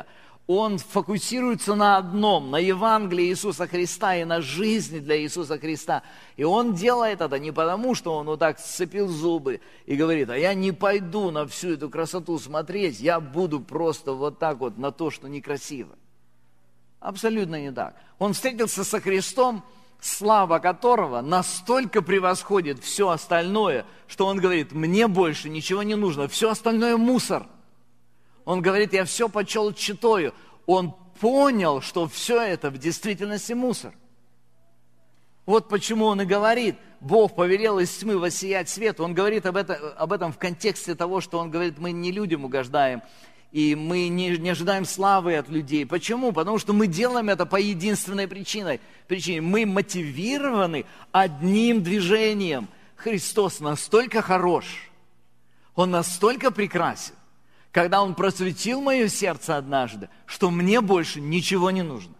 Он фокусируется на одном, на Евангелии Иисуса Христа и на жизни для Иисуса Христа. И он делает это не потому, что он вот так сцепил зубы и говорит: а я не пойду на всю эту красоту смотреть, я буду просто вот так вот на то, что некрасиво. Абсолютно не так. Он встретился со Христом, слава которого настолько превосходит все остальное, что он говорит: мне больше ничего не нужно, все остальное мусор. Он говорит: я все почел тщетою. Он понял, что все это в действительности мусор. Вот почему он и говорит: Бог повелел из тьмы воссиять свет. Он говорит об, это, об этом в контексте того, что он говорит: мы не людям угождаем, и мы не, не ожидаем славы от людей. Почему? Потому что мы делаем это по единственной причине. причине. Мы мотивированы одним движением. Христос настолько хорош, Он настолько прекрасен, когда Он просветил мое сердце однажды, что мне больше ничего не нужно.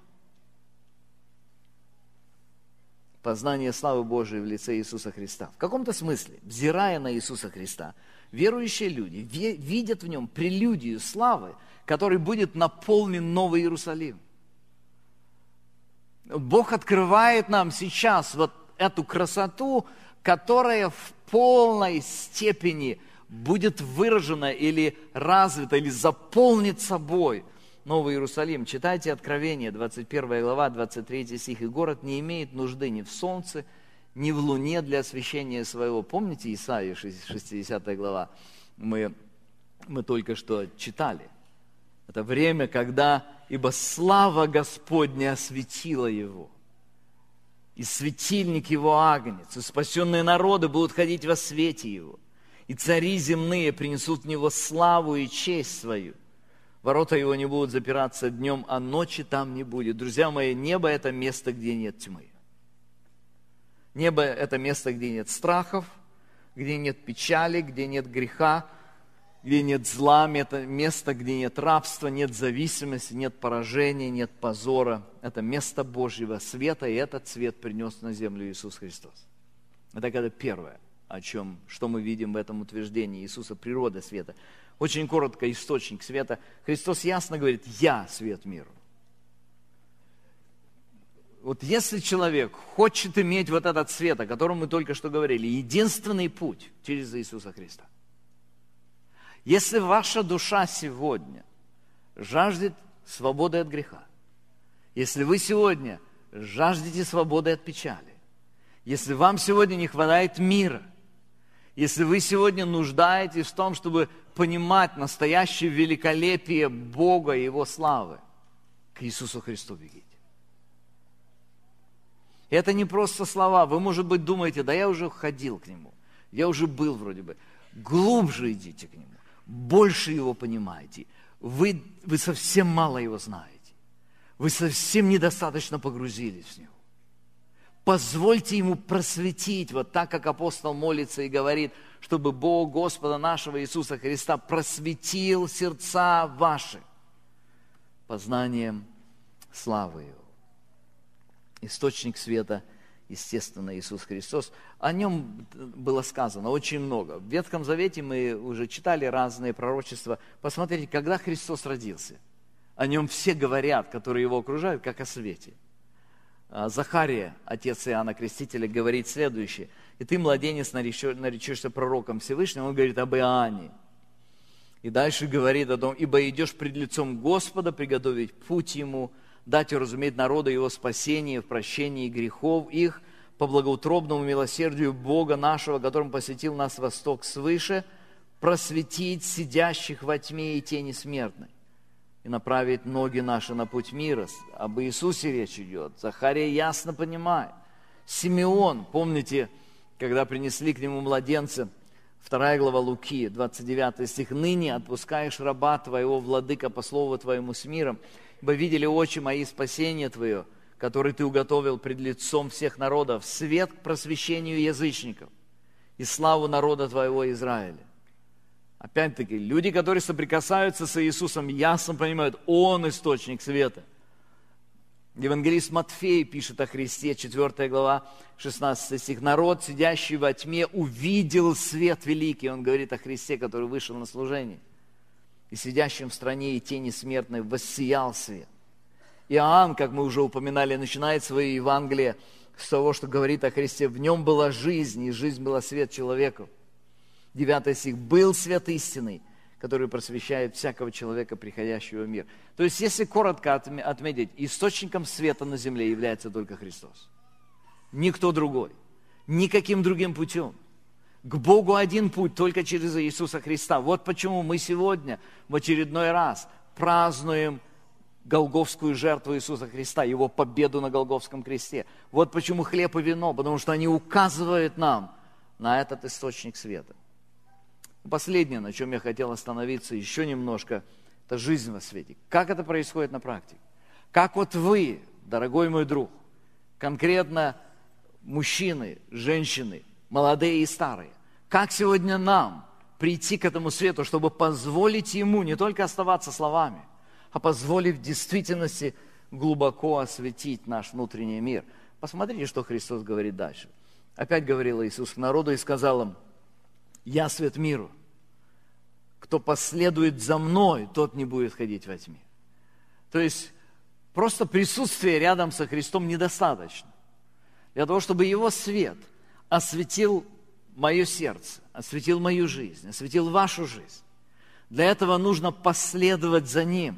Познание славы Божией в лице Иисуса Христа. В каком-то смысле, взирая на Иисуса Христа, верующие люди видят в Нем прелюдию славы, которой будет наполнен Новый Иерусалим. Бог открывает нам сейчас вот эту красоту, которая в полной степени будет выражена или развита, или заполнит собой Новый Иерусалим. Читайте Откровение, двадцать первая глава, двадцать третий стих. «И город не имеет нужды ни в солнце, ни в луне для освещения своего». Помните Исаию, шестидесятая глава? Мы, мы только что читали. Это время, когда «ибо слава Господня осветила его, и светильник его агнец, и спасенные народы будут ходить во свете его. И цари земные принесут в него славу и честь свою. Ворота его не будут запираться днем, а ночи там не будет». Друзья мои, небо – это место, где нет тьмы. Небо – это место, где нет страхов, где нет печали, где нет греха, где нет зла. Это место, где нет рабства, нет зависимости, нет поражения, нет позора. Это место Божьего света, и этот свет принес на землю Иисус Христос. Это когда первое, о чем, что мы видим в этом утверждении Иисуса, природа света. Очень коротко, источник света. Христос ясно говорит: «Я свет миру». Вот если человек хочет иметь вот этот свет, о котором мы только что говорили, единственный путь через Иисуса Христа. Если ваша душа сегодня жаждет свободы от греха, если вы сегодня жаждете свободы от печали, если вам сегодня не хватает мира, если вы сегодня нуждаетесь в том, чтобы понимать настоящее великолепие Бога и Его славы, к Иисусу Христу бегите. Это не просто слова. Вы, может быть, думаете: да я уже ходил к Нему, я уже был вроде бы. Глубже идите к Нему, больше Его понимаете. Вы, вы совсем мало Его знаете. Вы совсем недостаточно погрузились в Него. Позвольте Ему просветить, вот так, как апостол молится и говорит, чтобы Бог Господа нашего Иисуса Христа просветил сердца ваши познанием славы Его. Источник света, естественно, Иисус Христос. О Нем было сказано очень много. В Ветхом Завете мы уже читали разные пророчества. Посмотрите, когда Христос родился, о Нем все говорят, которые Его окружают, как о свете. Захария, отец Иоанна Крестителя, говорит следующее: «И ты, младенец, наречешься пророком Всевышнего». Он говорит об Иоанне. И дальше говорит о том: «Ибо идешь пред лицом Господа, приготовить путь Ему, дать уразуметь народу Его спасение в прощении грехов их, по благоутробному милосердию Бога нашего, которым посетил нас восток свыше, просветить сидящих во тьме и тени смертной, и направить ноги наши на путь мира». Об Иисусе речь идет. Захария ясно понимает. Симеон, помните, когда принесли к нему младенца, вторая глава Луки, двадцать девятый стих: «Ныне отпускаешь раба твоего, владыка, по слову твоему с миром, ибо видели очи мои спасение твое, который ты уготовил пред лицом всех народов, свет к просвещению язычников и славу народа твоего Израиля». Опять-таки, люди, которые соприкасаются с Иисусом, ясно понимают: Он источник света. Евангелист Матфей пишет о Христе, четвёртая глава, шестнадцатый стих: «Народ, сидящий во тьме, увидел свет великий». Он говорит о Христе, который вышел на служение. и сидящим в стране и тени смертной воссиял свет. Иоанн, как мы уже упоминали, начинает свое Евангелие с того, что говорит о Христе. В нем была жизнь, и жизнь была свет человеку. Девятый стих. Был свет истинный, который просвещает всякого человека, приходящего в мир. То есть, если коротко отметить, источником света на земле является только Христос. Никто другой. Никаким другим путем. К Богу один путь, только через Иисуса Христа. Вот почему мы сегодня в очередной раз празднуем голгофскую жертву Иисуса Христа, Его победу на Голгофском кресте. Вот почему хлеб и вино, потому что они указывают нам на этот источник света. Последнее, на чем я хотел остановиться еще немножко, это жизнь во свете. Как это происходит на практике? Как вот вы, дорогой мой друг, конкретно мужчины, женщины, молодые и старые, как сегодня нам прийти к этому свету, чтобы позволить ему не только оставаться словами, а позволить в действительности глубоко осветить наш внутренний мир. Посмотрите, что Христос говорит дальше. Опять говорил Иисус к народу и сказал им: «Я свет миру. Кто последует за мной, тот не будет ходить во тьме». То есть просто присутствие рядом со Христом недостаточно. Для того, чтобы Его свет осветил мое сердце, осветил мою жизнь, осветил вашу жизнь. Для этого нужно последовать за Ним.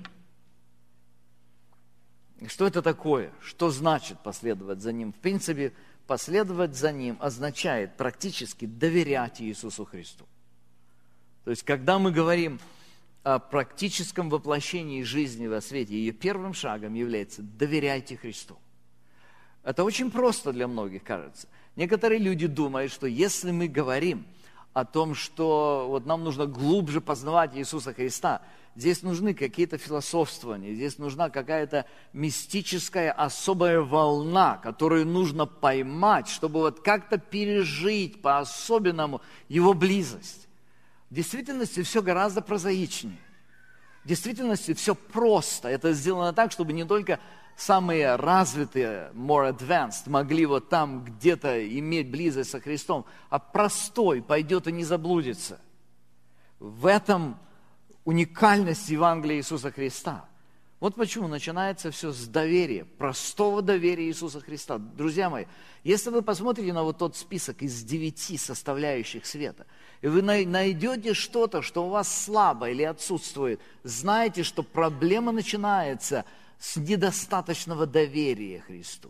Что это такое? Что значит последовать за Ним? В принципе, последовать за Ним означает практически доверять Иисусу Христу. То есть, когда мы говорим о практическом воплощении жизни во свете, ее первым шагом является «доверяйте Христу». Это очень просто для многих, кажется. Некоторые люди думают, что если мы говорим о том, что вот нам нужно глубже познавать Иисуса Христа, здесь нужны какие-то философствования, здесь нужна какая-то мистическая особая волна, которую нужно поймать, чтобы вот как-то пережить по-особенному Его близость. В действительности все гораздо прозаичнее. В действительности все просто. Это сделано так, чтобы не только самые развитые, more advanced, могли вот там где-то иметь близость со Христом, а простой пойдет и не заблудится. В этом уникальность Евангелия Иисуса Христа. Вот почему начинается все с доверия, простого доверия Иисуса Христа. Друзья мои, если вы посмотрите на вот тот список из девяти составляющих света, и вы найдете что-то, что у вас слабо или отсутствует, знайте, что проблема начинается с недостаточного доверия Христу.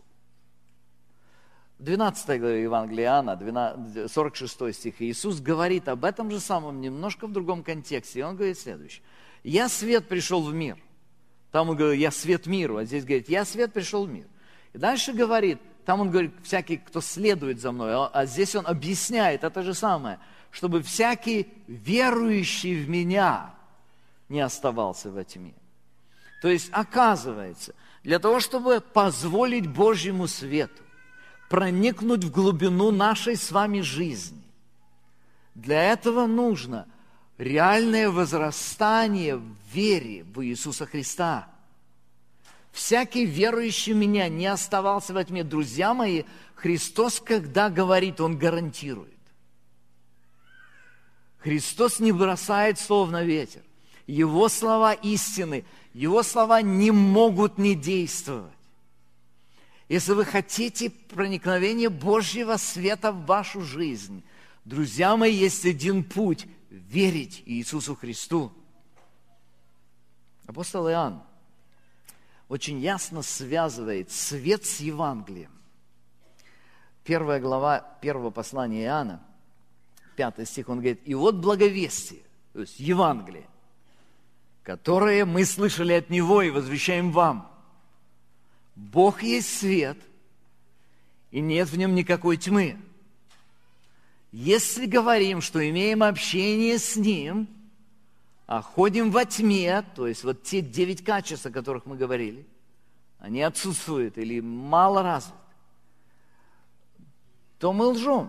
В двенадцатой главе Евангелия Иоанна, сорок шестой стих, Иисус говорит об этом же самом немножко в другом контексте. И Он говорит следующее. «Я свет пришел в мир». Там Он говорит: «Я свет миру», а здесь говорит: «Я свет пришел в мир». И дальше говорит, там Он говорит: «Всякий, кто следует за мной», а здесь Он объясняет это же самое, чтобы всякий верующий в Меня не оставался во тьме. То есть, оказывается, для того, чтобы позволить Божьему свету проникнуть в глубину нашей с вами жизни, для этого нужно реальное возрастание в вере в Иисуса Христа. Всякий верующий в Меня не оставался во тьме. Друзья мои, Христос, когда говорит, Он гарантирует. Христос не бросает слов на ветер. Его слова истины, Его слова не могут не действовать. Если вы хотите проникновения Божьего света в вашу жизнь, друзья мои, есть один путь – верить Иисусу Христу. Апостол Иоанн очень ясно связывает свет с Евангелием. Первая глава первого послания Иоанна, пятый стих, он говорит: «И вот благовестие», то есть Евангелие, которое мы слышали от Него и возвещаем вам. Бог есть свет, и нет в Нем никакой тьмы. Если говорим, что имеем общение с Ним, а ходим во тьме, то есть вот те девять качеств, о которых мы говорили, они отсутствуют или мало развиты, то мы лжем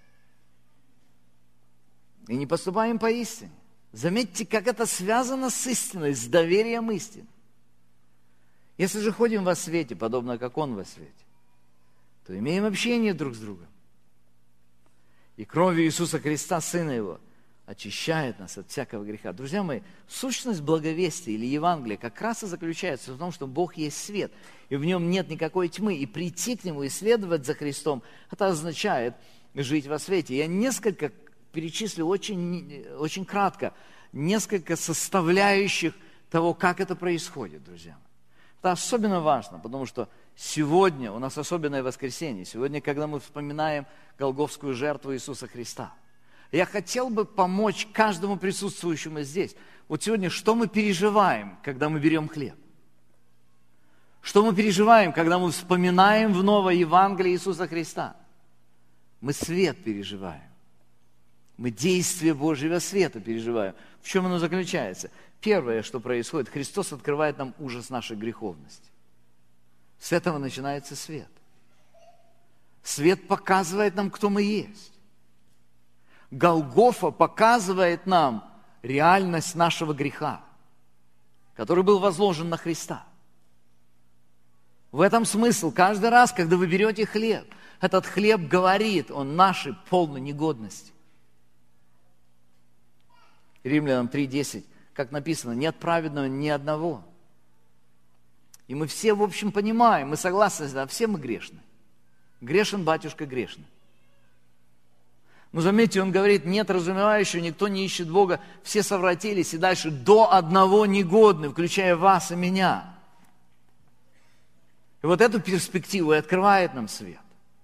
и не поступаем по истине. Заметьте, как это связано с истиной, с доверием истины. Если же ходим во свете, подобно как Он во свете, то имеем общение друг с другом. И кровью Иисуса Христа, Сына Его, очищает нас от всякого греха. Друзья мои, сущность благовестия или Евангелия как раз и заключается в том, что Бог есть свет, и в нем нет никакой тьмы. И прийти к нему, исследовать за Христом, это означает жить во свете. Я несколько перечислю очень, очень кратко, несколько составляющих того, как это происходит, друзья. Это особенно важно, потому что сегодня у нас особенное воскресенье. Сегодня, когда мы вспоминаем Голгофскую жертву Иисуса Христа. Я хотел бы помочь каждому присутствующему здесь. Вот сегодня, что мы переживаем, когда мы берем хлеб? Что мы переживаем, когда мы вспоминаем в новое Евангелие Иисуса Христа? Мы свет переживаем. Мы действие Божьего света переживаем. В чем оно заключается? Первое, что происходит, Христос открывает нам ужас нашей греховности. С этого начинается свет. Свет показывает нам, кто мы есть. Голгофа показывает нам реальность нашего греха, который был возложен на Христа. В этом смысл. Каждый раз, когда вы берете хлеб, этот хлеб говорит о нашей полной негодности. Римлянам три десять, как написано, нет праведного ни одного. И мы все, в общем, понимаем, мы согласны, да, все мы грешны. Грешен батюшка, грешный. Но заметьте, он говорит, нет разумевающего, никто не ищет Бога, все совратились, и дальше до одного негодны, включая вас и меня. И вот эту перспективу и открывает нам свет.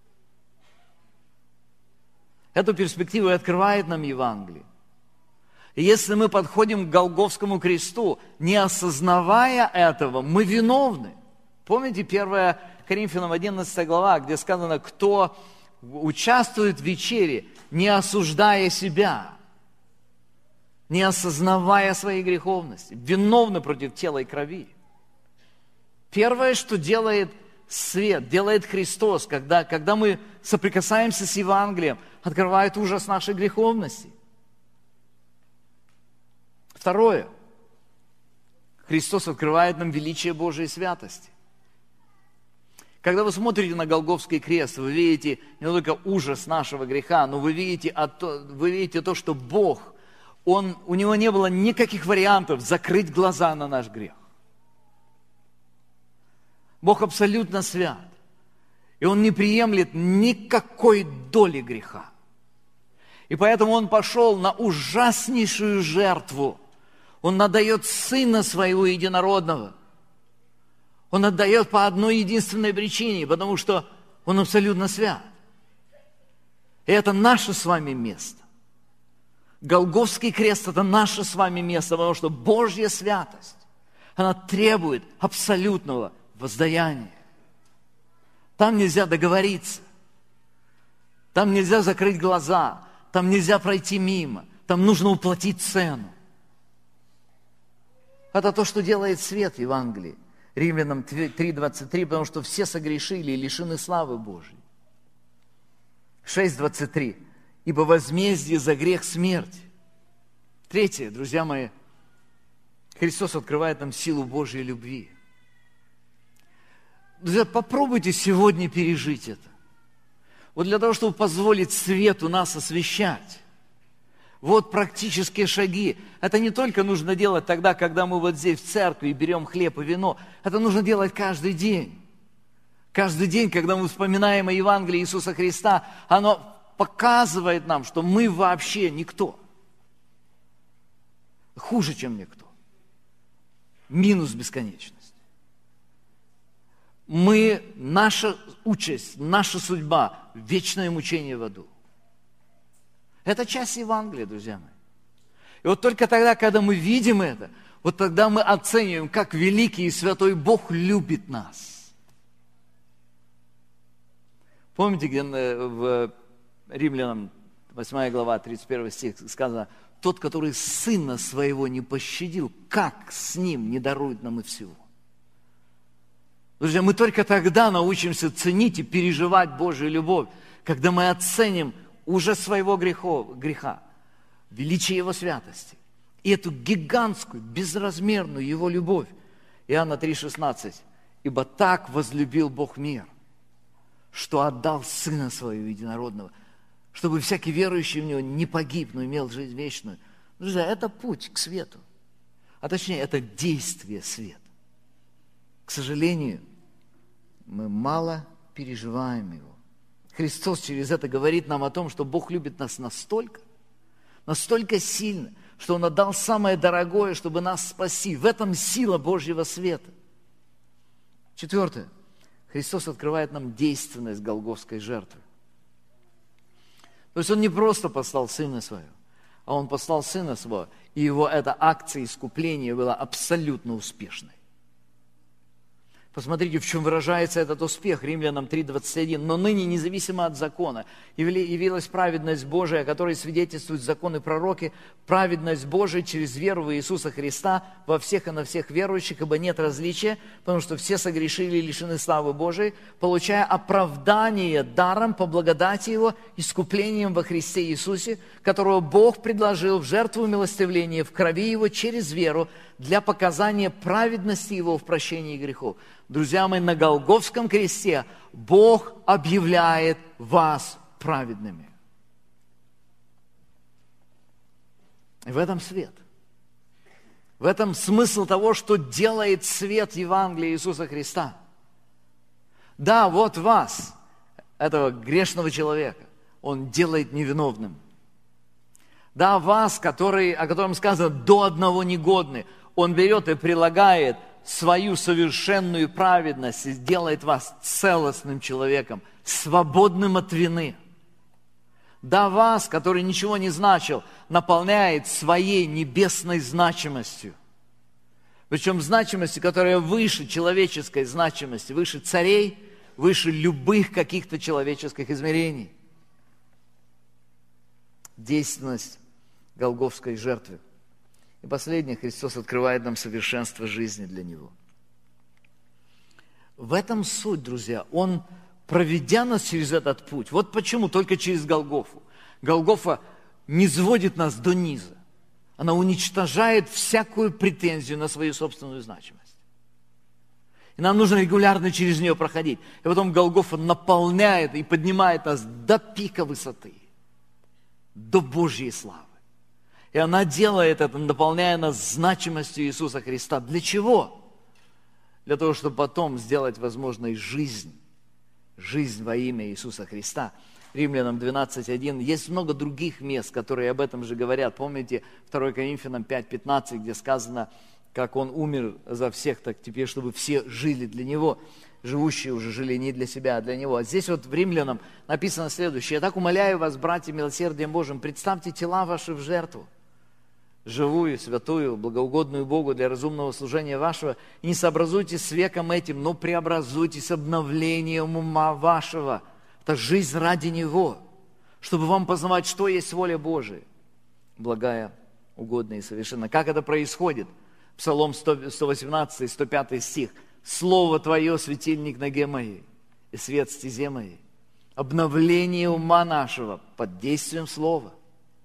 Эту перспективу и открывает нам Евангелие. И если мы подходим к Голгофскому кресту, не осознавая этого, мы виновны. Помните первое Коринфянам одиннадцатая глава, где сказано, кто участвует в вечере, не осуждая себя, не осознавая своей греховности, виновны против тела и крови. Первое, что делает свет, делает Христос, когда, когда мы соприкасаемся с Евангелием, открывает ужас нашей греховности. Второе. Христос открывает нам величие Божией святости. Когда вы смотрите на Голгофский крест, вы видите не только ужас нашего греха, но вы видите, вы видите то, что Бог, он, у Него не было никаких вариантов закрыть глаза на наш грех. Бог абсолютно свят. И Он не приемлет никакой доли греха. И поэтому Он пошел на ужаснейшую жертву. Он отдает Сына Своего Единородного. Он отдает по одной единственной причине, потому что Он абсолютно свят. И это наше с вами место. Голгофский крест – это наше с вами место, потому что Божья святость, она требует абсолютного воздаяния. Там нельзя договориться. Там нельзя закрыть глаза. Там нельзя пройти мимо. Там нужно уплатить цену. Это то, что делает свет в Евангелии. Римлянам три двадцать три, потому что все согрешили и лишены славы Божьей. шесть двадцать три. Ибо возмездие за грех смерть. Третье, друзья мои, Христос открывает нам силу Божьей любви. Друзья, попробуйте сегодня пережить это. Вот для того, чтобы позволить свету нас освещать. Вот практические шаги. Это не только нужно делать тогда, когда мы вот здесь в церкви берем хлеб и вино. Это нужно делать каждый день. Каждый день, когда мы вспоминаем о Евангелии Иисуса Христа, оно показывает нам, что мы вообще никто. Хуже, чем никто. Минус бесконечность. Мы, наша участь, наша судьба – вечное мучение в аду. Это часть Евангелия, друзья мои. И вот только тогда, когда мы видим это, вот тогда мы оцениваем, как великий и святой Бог любит нас. Помните, где в Римлянам восьмая глава, тридцать первый стих сказано, тот, который Сына Своего не пощадил, как с Ним не дарует нам и всего? Друзья, мы только тогда научимся ценить и переживать Божью любовь, когда мы оценим уже своего грехов, греха, величие Его святости и эту гигантскую, безразмерную Его любовь. Иоанна три шестнадцать. Ибо так возлюбил Бог мир, что отдал Сына Своего Единородного, чтобы всякий верующий в Него не погиб, но имел жизнь вечную. Друзья, это путь к свету. А точнее, это действие света. К сожалению, мы мало переживаем его. Христос через это говорит нам о том, что Бог любит нас настолько, настолько сильно, что Он отдал самое дорогое, чтобы нас спасти. В этом сила Божьего света. Четвертое. Христос открывает нам действенность голгофской жертвы. То есть Он не просто послал Сына Своего, а Он послал Сына Своего, и Его эта акция искупления была абсолютно успешной. Посмотрите, в чем выражается этот успех. Римлянам три двадцать один. «Но ныне, независимо от закона, явилась праведность Божия, о которой свидетельствуют законы и пророки, праведность Божия через веру в Иисуса Христа во всех и на всех верующих, ибо нет различия, потому что все согрешили и лишены славы Божией, получая оправдание даром по благодати Его, искуплением во Христе Иисусе, которого Бог предложил в жертву милостивления в крови Его через веру для показания праведности Его в прощении грехов». Друзья мои, на Голгофском кресте Бог объявляет вас праведными. И в этом свет. В этом смысл того, что делает свет Евангелия Иисуса Христа. Да, вот вас, этого грешного человека, Он делает невиновным. Да, вас, который, о котором сказано «до одного негодны», Он берет и прилагает свою совершенную праведность и сделает вас целостным человеком, свободным от вины. Да, вас, который ничего не значил, наполняет своей небесной значимостью. Причем значимостью, которая выше человеческой значимости, выше царей, выше любых каких-то человеческих измерений. Действенность голгофской жертвы. И последнее, Христос открывает нам совершенство жизни для Него. В этом суть, друзья. Он, проведя нас через этот путь, вот почему только через Голгофу. Голгофа не сводит нас до низа. Она уничтожает всякую претензию на свою собственную значимость. И нам нужно регулярно через нее проходить. И потом Голгофа наполняет и поднимает нас до пика высоты, до Божьей славы. И она делает это, наполняя нас значимостью Иисуса Христа. Для чего? Для того, чтобы потом сделать возможной жизнь. Жизнь во имя Иисуса Христа. Римлянам двенадцать один. Есть много других мест, которые об этом же говорят. Помните, второе Коринфянам пять пятнадцать, где сказано, как Он умер за всех, так теперь, чтобы все жили для Него. Живущие уже жили не для себя, а для Него. А здесь вот в Римлянам написано следующее. «Я так умоляю вас, братья, милосердием Божьим, представьте тела ваши в жертву, живую, святую, благоугодную Богу для разумного служения вашего, и не сообразуйтесь с веком этим, но преобразуйтесь обновлением ума вашего». Это жизнь ради Него, чтобы вам познавать, что есть воля Божия, благая, угодная и совершенная. Как это происходит? Псалом сто восемнадцать, сто пятый стих. «Слово Твое, светильник ноге моей, и свет стезе моей». Обновление ума нашего под действием Слова.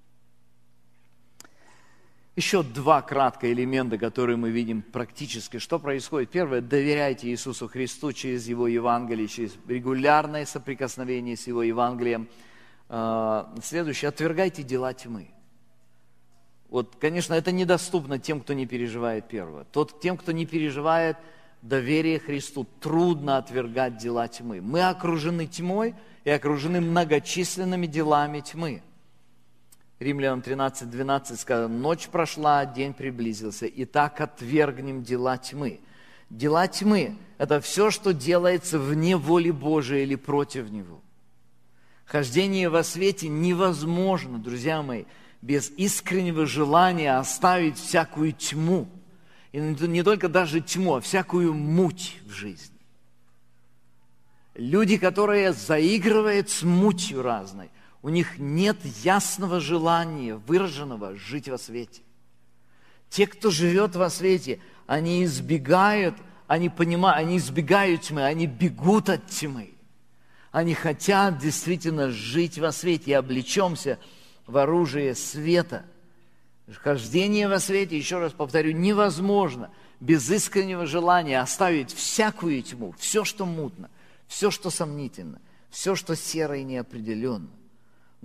Еще два кратких элемента, которые мы видим практически. Что происходит? Первое, доверяйте Иисусу Христу через Его Евангелие, через регулярное соприкосновение с Его Евангелием. Следующее, отвергайте дела тьмы. Вот, конечно, это недоступно тем, кто не переживает первого. Тот, тем, кто не переживает доверие Христу, трудно отвергать дела тьмы. Мы окружены тьмой и окружены многочисленными делами тьмы. Римлянам тринадцать двенадцать сказано, «Ночь прошла, день приблизился, и так отвергнем дела тьмы». Дела тьмы – это все, что делается вне воли Божией или против Него. Хождение во свете невозможно, друзья мои, без искреннего желания оставить всякую тьму. И не только даже тьму, а всякую муть в жизни. Люди, которые заигрывают с мутью разной, у них нет ясного желания, выраженного жить во свете. Те, кто живет во свете, они избегают, они понимают, они избегают тьмы, они бегут от тьмы. Они хотят действительно жить во свете и облечемся в оружие света. Хождение во свете, еще раз повторю, невозможно без искреннего желания оставить всякую тьму, все, что мутно, все, что сомнительно, все, что серо и неопределенно.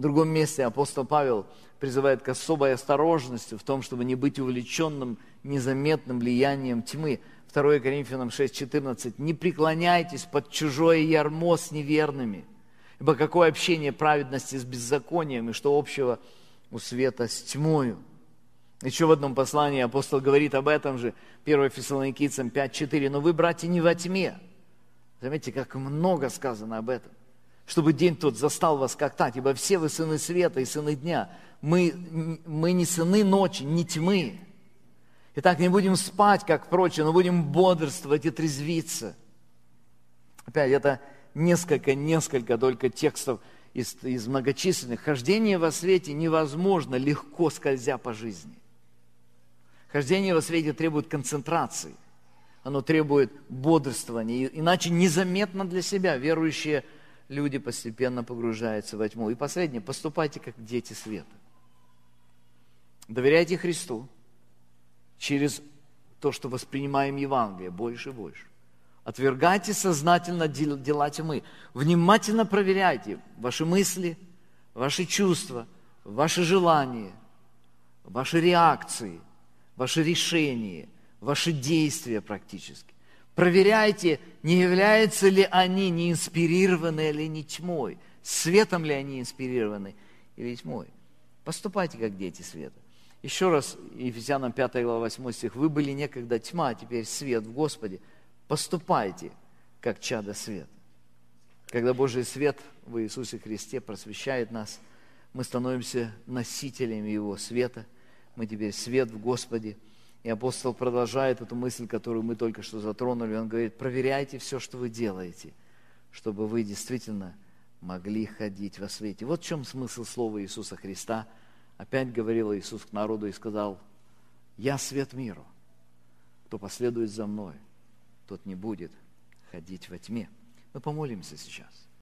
В другом месте апостол Павел призывает к особой осторожности в том, чтобы не быть увлеченным незаметным влиянием тьмы. второе Коринфянам шесть четырнадцать. «Не преклоняйтесь под чужое ярмо с неверными, ибо какое общение праведности с беззаконием, и что общего у света с тьмою». Еще в одном послании апостол говорит об этом же, первое Фессалоникийцам пять четыре. «Но вы, братья, не во тьме». Заметьте, как много сказано об этом. «Чтобы день тот застал вас как так, ибо все вы сыны света и сыны дня. Мы, мы не сыны ночи, не тьмы. Итак, не будем спать, как прочие, но будем бодрствовать и трезвиться». Опять, это несколько, несколько только текстов из, из многочисленных. Хождение во свете невозможно легко, скользя по жизни. Хождение во свете требует концентрации. Оно требует бодрствования. Иначе незаметно для себя верующие люди постепенно погружаются во тьму. И последнее. Поступайте как дети света. Доверяйте Христу через то, что воспринимаем Евангелие больше и больше. Отвергайте сознательно дела тьмы. Внимательно проверяйте ваши мысли, ваши чувства, ваши желания, ваши реакции, ваши решения, ваши действия практически. Проверяйте, не являются ли они не инспирированы или не тьмой, светом ли они инспирированы или тьмой. Поступайте как дети света. Еще раз, Ефесянам пятая глава восьмой стих. «Вы были некогда тьма, а теперь свет в Господе. Поступайте как чадо света». Когда Божий свет в Иисусе Христе просвещает нас, мы становимся носителями Его света. Мы теперь свет в Господе. И апостол продолжает эту мысль, которую мы только что затронули. Он говорит: проверяйте все, что вы делаете, чтобы вы действительно могли ходить во свете. Вот в чем смысл слова Иисуса Христа. Опять говорил Иисус к народу и сказал: «Я свет миру. Кто последует за мной, тот не будет ходить во тьме». Мы помолимся сейчас.